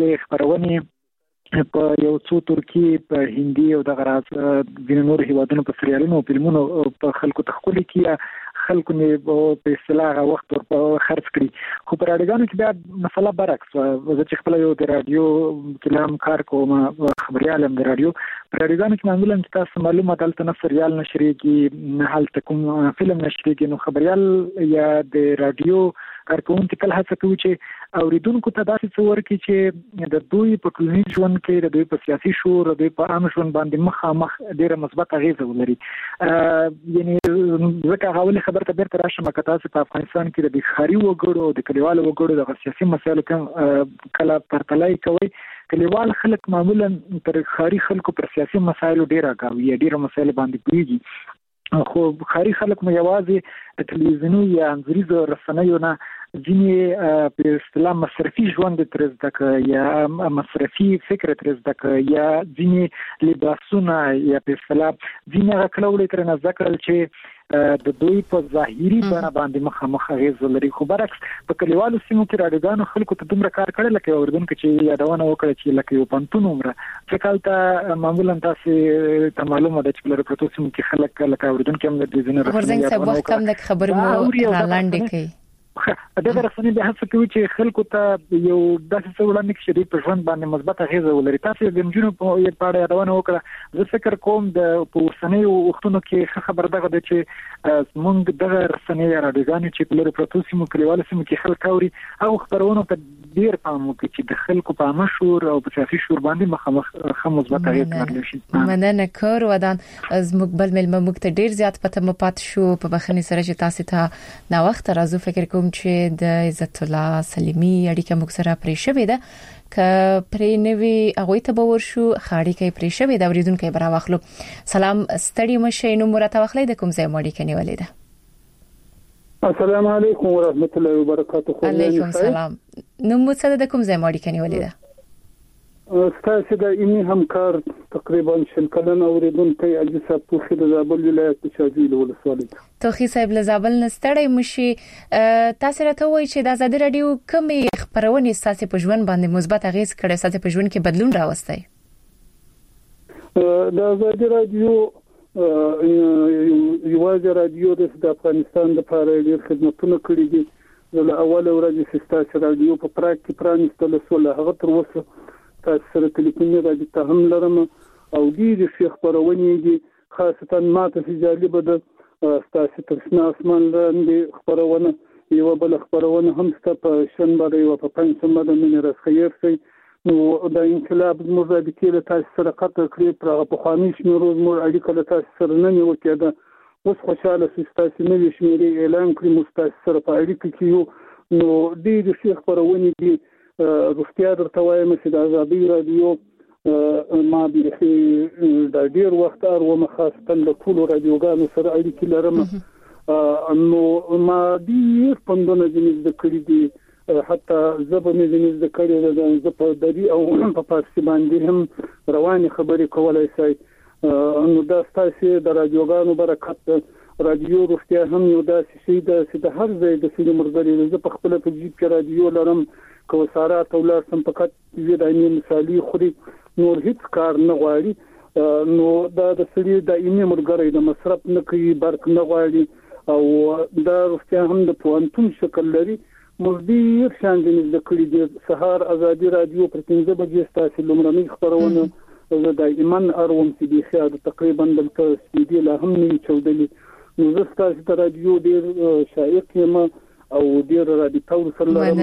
خبرونه په یو څو ترکی په هندي او دغه راز د نور هیوادونو په سریالونو او فلمونو په خلکو تخولي کې خلکو نه په اصطلاح وخت ور خرڅ کړي خو په رادیوګانو کې بیا مسله برعکس زه چې خپل یو د رادیو کلام کار کوم خبريالم د رادیو په رادیوګانو کې معمولا تاسو معلومات دلته نه سریال نشریږي نه حالت کوم فلم نشریږي نو خبريال یا د رادیو کارکونکو کله هڅه کوي چې اوریدونکو ته داسې څه ورکړي چې د دوی په ټولنیز ژوند کې د دوی په سیاسي شعور د دوی په عام ژوند باندې مخامخ ډیره مثبت اغیزه ولري یعنی ځکه هغه خبر ته بیرته راشم که تاسو په افغانستان کې د ښاري وګړو د کلیوالو وګړو د سیاسي مسایلو کله پرتلای کوي کلیوال خلک معمولا تر ښاري خلکو پر سیاسي مسایلو ډیره کوي ډیره مسایل باندې پیږي خو ښاري خلک مو یوازې د تلویزیوني یا انځوریزو رسنیو نه ځینې په اصطلاح مصرفي ژوند تر زده یا مصرفي فکر تر زده یا ځینې لباسونه یا په اصطلاح ځینې کلوړې تر نه ذکرل چې د دوی په ظاهري بڼه باندې مخامخ اغیز لري خو برعکس په کلیوالو سیمو کې رادیوګانو خلکو ته دومره کار کړی لکه اوریدونکو چې یادونه وکړه چې لکه یو پنتون عمره ځکه ته معمولا تاسو ته معلومه ده چې په پروتو سیمو کې خلک لکه اوریدونکو هم د ځینې ورزنګ څه وخت هم د خبرو مو لاندې کوي دغه رسنۍ به هڅه کوي چې خلکو ته یو داسې څه وړاندې کړي چې په ژوند باندې مثبت اغیزه ولري. تاسو د جنونو په اړه یادونه وکړه. زه فکر کوم د اوسنۍ وختونو کې خبر دغه د چې موږ دغه رسنۍ راډیوګانې چې په لري پروتو سیمو کلیوالو سیمو کې خلک اوري او خبرونه ته ډیر پام وکړي چې د خلکو په مشهور او په سیاسي شور باندې مخامخ مثبت اغیزه لري شي. مننه کور ودان از مقبل ملمه مکت ډیر زیات پته مپات شو په بخنی سره چې تاسو ته نا وخت راځو. فکر کوم چې د عزت الله سلیمی اړیکه موږ سره پرې شوې ده ک پرې نوې هغه ته باور شو خاړي کې پرې شوې ده. اوریدونکو برا واخلو. سلام ستړي مشه نو مرته واخلې د کوم ځای مړی کني ولې ده. السلام علیکم ورحمت الله وبرکاته. علیکم السلام. نو مو څه د کوم ځای مړی کني ولې ده. ستاسو د ایمي همکار تقریبا شل کلن اوریدونکو اجازه پوښتنه د زابل ولایت شاجوی ولسوالۍ توخی صاحب له زابل نستړی مشي. تاسو راته وایي چې د آزادي رادیو کومې خبرونه تاسو په ژوند باندې مثبت اغیز کړي، تاسو په ژوند کې بدلون راوستي؟ د آزادي رادیو یوازې رادیو د افغانستان لپاره ډېر خدمتونه کړي دي. له اوله ورځې چې تاسو رادیو په پراک کې پرانیستل شو، هغه تر اوسه تاسو سره ټلیفوني رابطه هم لرم او ډېر ښه خبرونه دي. خاصتا ماته چې جالبه ده تاسو تر شنه اسمان لاندې خبرونه یو بل خبرونه هم ست په شنبه او په پنځمه د منې راخیر شي. نو د انقلاب زموږ د کېله تاسو سره قطع کړی پر په خامي شمیرو زموږ اړیکه له تاسو سره نه نیو کېده. اوس خوشاله تاسو نوې شمیرې اعلان کړی مستاسو سره په اړیکه کې یو. نو ډېر ښه خبرونه دي. روغتیا درته وایم چې د آزادي رادیو ما به د ډیر وخت ارو خاصه د ټولو رادیوګانو سره اړیکې لرم. نو ما ډیر پندونه د کړي دي، حتی زبنه د کړي د په دری او په فارسی باندې هم رواني خبرې کولای شي. نو دا ستاسو د رادیوګانو برکت. رادیو روغتیا هم یو داسې شی ده چې د هر ځای د سیمې مرګري زه په خپل په جیب کې رادیو لرم. کوثارات اولاد سم فقط دې دایمي مثالي خوري نور هیڅ کار نه غواړي. نو دا د سړي دایمي مرګري د مصرف نه کوي، برق نه غواړي او دا روغتیا هم د پوانتون شکل لري. مزدیر شان د کړي د سهار آزادي رادیو پر 15 بجې تاسو لومړنۍ خبرونه زه دایمن اروم چې د خیال تقریبا د سپیډي لا هم نه چودلې. نو زه تاسو د رادیو ډیر شایق یم او ډیر رادیو سره لرم.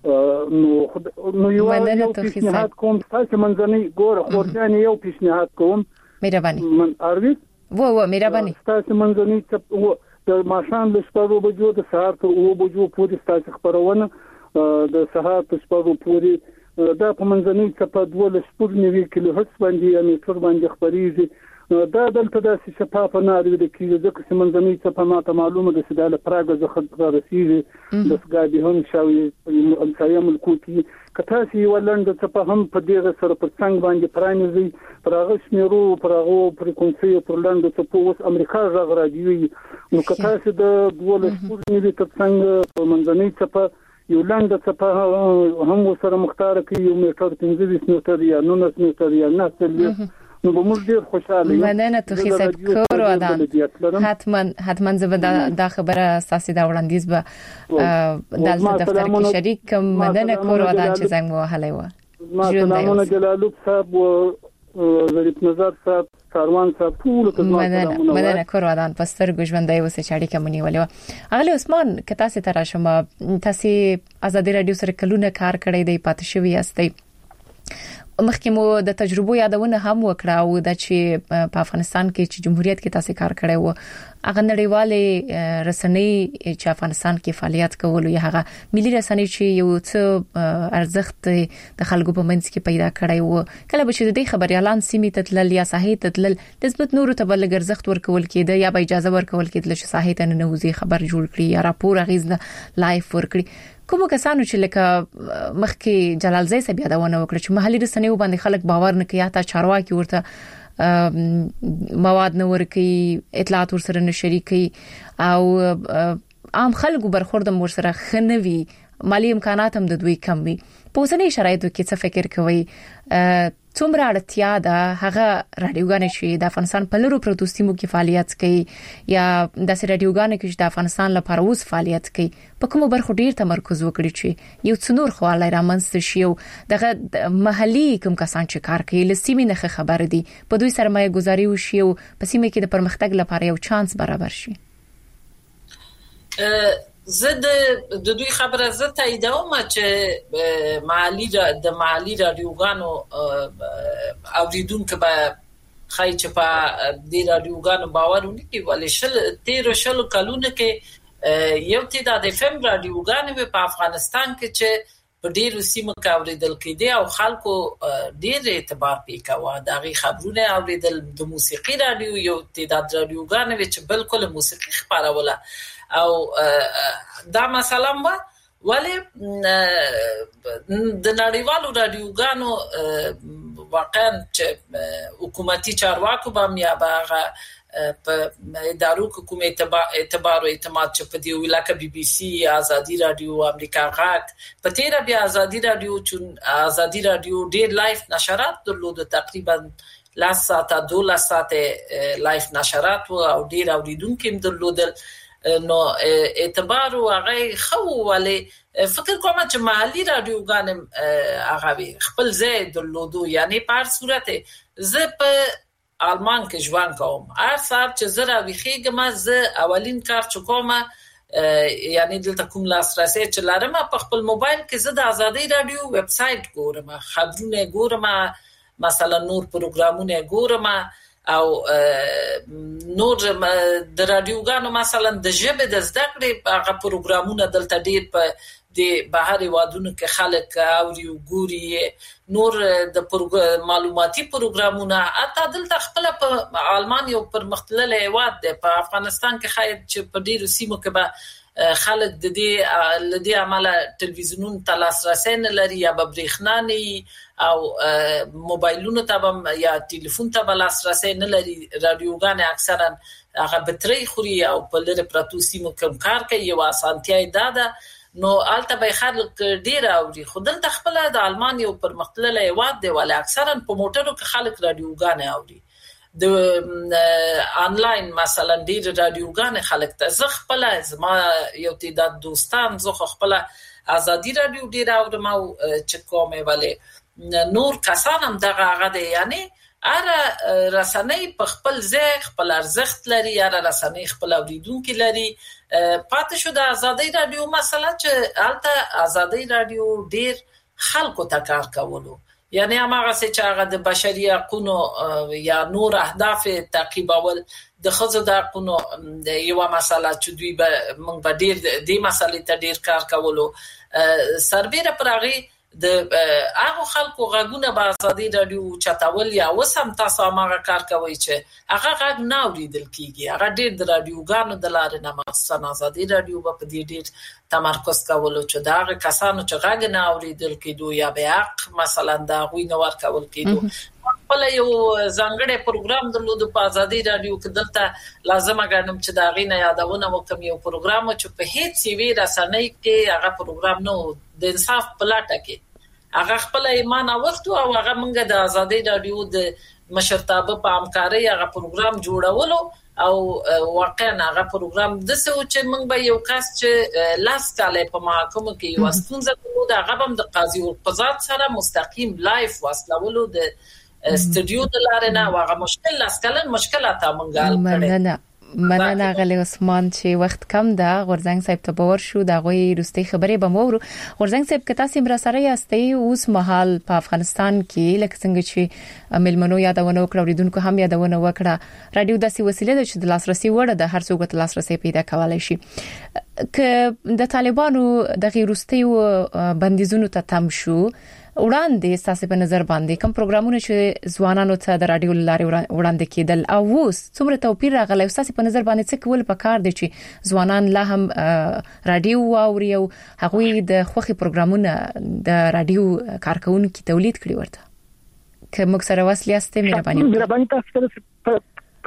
نو یو پیشنهاد کوم تاسو منځنۍ ګوره خورځان یو پیشنهاد کوم. مهرباني من اروي مهرباني تاسو منځنۍ د ماشان له شپږو بجو د سهار تر 9 بجو پورې تاسو خبرونه د سهار تر 6 پورې دا په منځنۍ په 12.9 کیلو هرتز باندې یعنی تر باندې خبريږي. دا دلته د شفاف ناري د کیږي ځکه چې منځنۍ په ماته معلومه ده چې د پراګ زخه رسیږي د سګابي هم شاوي امسایم الکوتی کته سی ولند په هم په دې سره پر څنګه باندې پرانیزي پراغ شمیرو پراغو فریکونسي پر لاند ته په اوس امریکا غږ رادیوي. نو کته سی د 12.9 تر څنګه په منځنۍ په یو لاند ته هم سره مختار کوي یو میټر 15 میټر یا 19 میټر یا 9 نو موږ ډیر خوشاله یو. مننه توخی صاحب کور ودان. حتما زبده دا خبره اساسي دا وړاندیز به دلته دفتر کې شریک کوم. مننه کور ودان چې زنګ وهلې و. سلامونه جلالوب صاحب و ظریف نظر صاحب کاروان صاحب ټول ته مننه کور ودان پستر ګژوندای وسه چاړي کومنی ولې اغلی عثمان کته سي تر شمه تاسو آزادي رادیو سره کلونه کار کړی دی پاتې شوی یاستئ. مخکې مو د تجربو یادونه هم وکړه او د چې په افغانستان کې چې جمهوریت کې تاسو کار کړی وو هغه نړیوالې رسنۍ چې افغانستان کې فعالیت کول یا هغه ملي رسنۍ چې یو څه ارزښت د خلکو په منځ کې پیدا کړی وو. کله به چې د خبريالان سیمې ته تلل یا ساحې ته تلل نسبت نور ته بل ارزښت ورکول کېده یا به اجازه ورکول کېده چې ساحې ته نه وځي خبر جوړ کړي یا راپور اغیزنه لایف ورکړي. کومه کسانو چې لکه مخکې جلال زئی صاحب یادونه وکړه چې محلي رسنیو باندې خلک باور نه کوي، حتی چارواکي ورته مواد نه ورکي، اطلاعات ورسره نه شریکي او عام خلکو برخورد ورسره خنوي، مالی امکانات هم د دوی کم وي. په اوسنۍ شرایطو کې څه فکر کوي څومره اړتیا ده هغه رادیوګانې چې د افغانستان په لورو پروتو سیمو کې فعالیت کوي یا د رادیوګانې چې د افغانستان لپاره اوس فعالیت کوي په کومو برخو ډیر تمرکز وکړي چې یو څنور خواله رامنځته شي او دغه محلي کوم کسان چې کار کوي لسیمه نه خبر دي په دوی سرمایه گذاري وشي او په سیمه کې د پرمختګ لپاره یو چانس برابر شي. زه د دوی خبره زه تاییدوم چې محلي رادیوګانو اوریدونکو به خای چې په دې رادیوګانو باور ونکړي ولې 13 کلونه کې یو تعداد FM رادیوګانې په افغانستان کې چې په ډیرو سیمو کې اوریدل کېدي او خلکو ډیر اعتبار پې کاوه دغه خبرونه اوریدل د موسیقي رادیو یو تعداد رادیوګانې چې بالکل موسیقي خبروله او دا مثلا ولی د نړیوالو رادیوګانو واقعا چې حکومتي چارواکو باندې یا هغه په ادارو کوم اعتبار او اعتماد چې په دی ویلاکه بي بي سي ازادي رادیو امریکا غاک په تیر بیا ازادي رادیو چون ازادي رادیو ډیر لایف نشرات درلود تقریبا لاس ساعته 12 ساعته لایف نشرات او ډیر اوریدونکو درلودل نو اعتبار او هغه خو ولی فکر کوم چې محلي رادیوګان هغه خپل ځای درلودو یعنی په هر صورت زه په آلمان کې ژوند کوم هر ساعت چې زه راویخېږم زه اولین کار چې کوم یعنی دلته کوم لاسرسي چې لرم په خپل موبایل کې زه د ازادي رادیو ویب سټ ګورم خبرونه ګورم مثلا نور پروګرامونه ګورم او نور د رادیوګانو مثلا د ژبه د زده کړې هغه پروګرامونه دلته ډېر په د بهر وادونو کې خلک اوري او ګوري نور د معلوماتي پروګرامونه اته دلته خپل په آلمان یو پرمختللې هیواد دی په افغانستان کې خاید چې په ډیرو سیمو کې به خلک د دې لدی عمله ټلویزیونونو ته لاسرسي نه لري یا برېښنا نه او موبایلونو ته یا ټلیفون ته لاسرسي نه لري رادیوګان اکثرا هغه بټري خوري او په لری پروتو سیمو کې کار کوي یو اسانتیا ده نو آلته به خلک ډیر اوري خودل تخپل د آلمان یو پرمختللې هیواد دی ولې اکثرا په موټرو کې خلک رادیوګان اوري د آنلاین مثلا ډیر رادیوګان خلک ته زغپل زما یو تعداد دوستان زه خپل ازادي رادیو ډیر اورم او چې کومه ولې نور کسان هم دغه هغه دی یعنی اره رسنۍ په خپل ځای خپل ارزښت لري اره رسنۍ خپل اوریدونکو لري پاتې شو د ازادي رادیو مسله چې البته ازادي رادیو ډیر خلکو ته کار کولو یعنی هغه چې هغه د بشري حقوقو یا نور اهداف تعقیبول د خزو د حقوقو یو مسله چې دوی به موږ به ډیر د مسلې ته ډیر کار کولو سربېره پرغي د هغه خلکو غږونه په ازادي رادیو چتاول یا وسم تاسو هغه کار کوي چې هغه غږ نه اوریدل کیږي هغه ډېر د رادیوګانو د لارې نه مخصوصا ازادي رادیو په دې ډېر تمرکز کولو چې دا هغه کسانو چې غږ نه اوریدل کیدو یا به حق مثلا دا غوي نه ورکول کیدو خپل یو ځانګړی پروګرام درلود په ازادي رادیو کې دلته لازم غنم چې دا غینه یادونه وکم یو پروګرام چې په هیڅ وی رسنۍ کې هغه پروګرام نو د انصاف پلاټه کې هغه خپل ایمان وخت او هغه منګه د ازادي رادیو د مشرتابه په همکاري هغه پروګرام جوړولو او واقعا هغه پروګرام د څه چې موږ به یو کس چې لاس کاله په محکمه کې یو ستونزه کوله هغه هم د قاضي او قضات سره مستقیم لایف واسلولو د استودیو د لارې نه هغه مشکلات منګال کړي مننه غلی عثمان چې وخت کم ده غورزنګ صاحب ته باور شو دا غوي روستي خبرې به مورو غورزنګ صاحب که تاسو مرا سره یاستئ اوس مهال په افغانستان کې لکه څنګه چې ملمنو یادونه وکړه ریدونکو هم یادونه وکړه رادیو داسې وسیله ده چې د لاسرسي وړ د هر څوک د لاسرسي پیدا کولای شي که د طالبانو د غیرستي بندیزونو ته تم شو وړاندې تاسو په نظر باندې کوم پروګرامونه چې ځوانانو ته د رادیو لارې وړاندې کېدل او اوس څومره توپیر راغلی تاسو په نظر باندې څه کول پکار دي چې ځوانان لا هم رادیو اوري او هغه د خوخي پروګرامونه د رادیو کارکونکو تولید کړي ورته که موږ سره واسلیاسته مهرباني تاسو په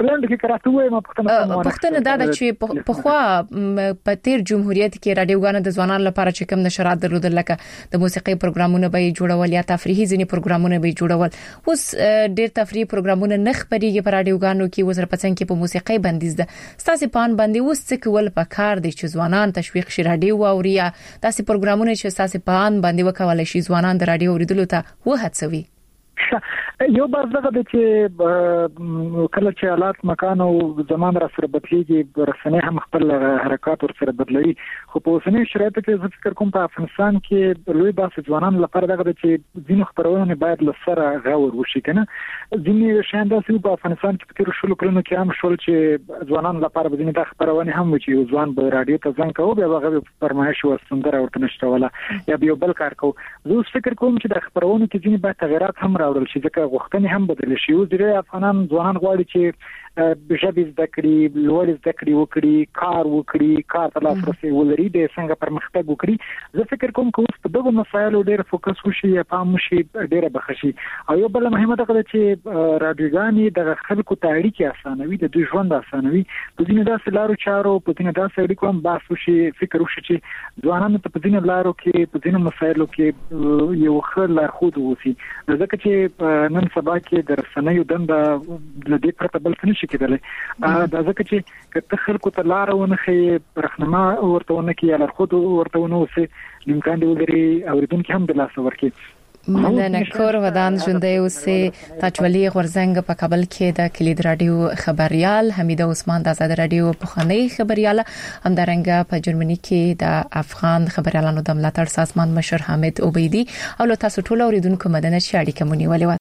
پلان کې کراته وای ما پښتنه دا چې په خوا په تیر جمهوریت کې رادیوګان د ځوانانو لپاره چې کوم نشرات درلودل لکه د موسیقي پروګرامونه به جوړول یا تفریحي ځینی پروګرامونه به جوړول اوس ډېر تفریحي پروګرامونه نه خبريږي پر رادیوګانو کې وزر پڅن کې په موسیقي بندیز ده ستاسو پان باندې اوس څه کول پکار دي چې ځوانان تشویق شي رادیو اوري تاسو پروګرامونه چې ستاسو پان باندې وکولای شي ځوانان د رادیو اوریدلو ته وهڅوي یو بار دغه چې کله چې حالات مکان او زمان را سره بدلېږي رسنۍ هم خپل حرکت ور سره بدلوي خو په اوسنۍ شرایطو کې زه فکر کوم په افغانستان کې لوی باسي ځوانان لپاره دغه چې ځینو خبرونه باید لسره غور وشي کنه ځینې شاند چې په افغانستان کې په تیر شلو کلونو کې هم شول چې ځوانان لپاره ځینې د خبرونه هم و چې ځوان به رادیو ته ځان کوي بیا هغه فرمایش ورسندره ورته نشته ولا یا به بل کار کوي زه فکر کوم چې د خبرونه کې ځینې باید تغیرات هم راوړل شي ځکه غوښتنې هم بدل شي او ډېر افغانان ځوانان غواړي چې ژبې زده کړي لوړ زده کړي وکړي کار وکړي کار ته لاسرسي ولري د څنګه پرمختګ وکړي زه فکر کوم چې اوس په دغه مسایلو ډېر فوکس وشي یا پام وشي ډېر بخښي او یو بل مهمه ده چې رادیوګانې د خلکو ته اړیکې اسانوي د دوی ژوند اسانوي په ځینې داسې لارو چارو په ځینې داسې اړیکو هم بحث وشي فکر وشي چې ځوانانو ته په ځینې لارو کې په ځینې مسایلو کې یو ښه لارښود وسی ځکه چې نن سبا کې د رسنیو دنده د دې پرته بل څه نشي کېدلی دا ځکه چې کته خلکو ته لار ونخي رهنما ورته ونکي یا لارښود ورته ونوسي امکان دی ولري اوریدونکو هم د لاس ورکي مننه کور ودان ژوندۍ اوسې تاجولي غورزنګ په کابل کې د کلید رادیو خبريال حمیده عثمان د آزاد رادیو پخوانی خبريال همدارنګه په جرمني کې د افغان خبريالانو د ملاتړ سازمان مشر حامد عبیدی او له تاسو ټول اوریدونکو مدنه شاړي کومونی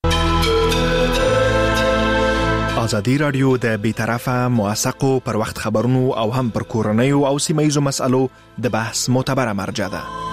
آزادی رادیو د بیطرفه موثقو پر وخت خبرونو او هم پر کورنیو او سیمه ایزو مسالو د بحث معتبره مرجع ده.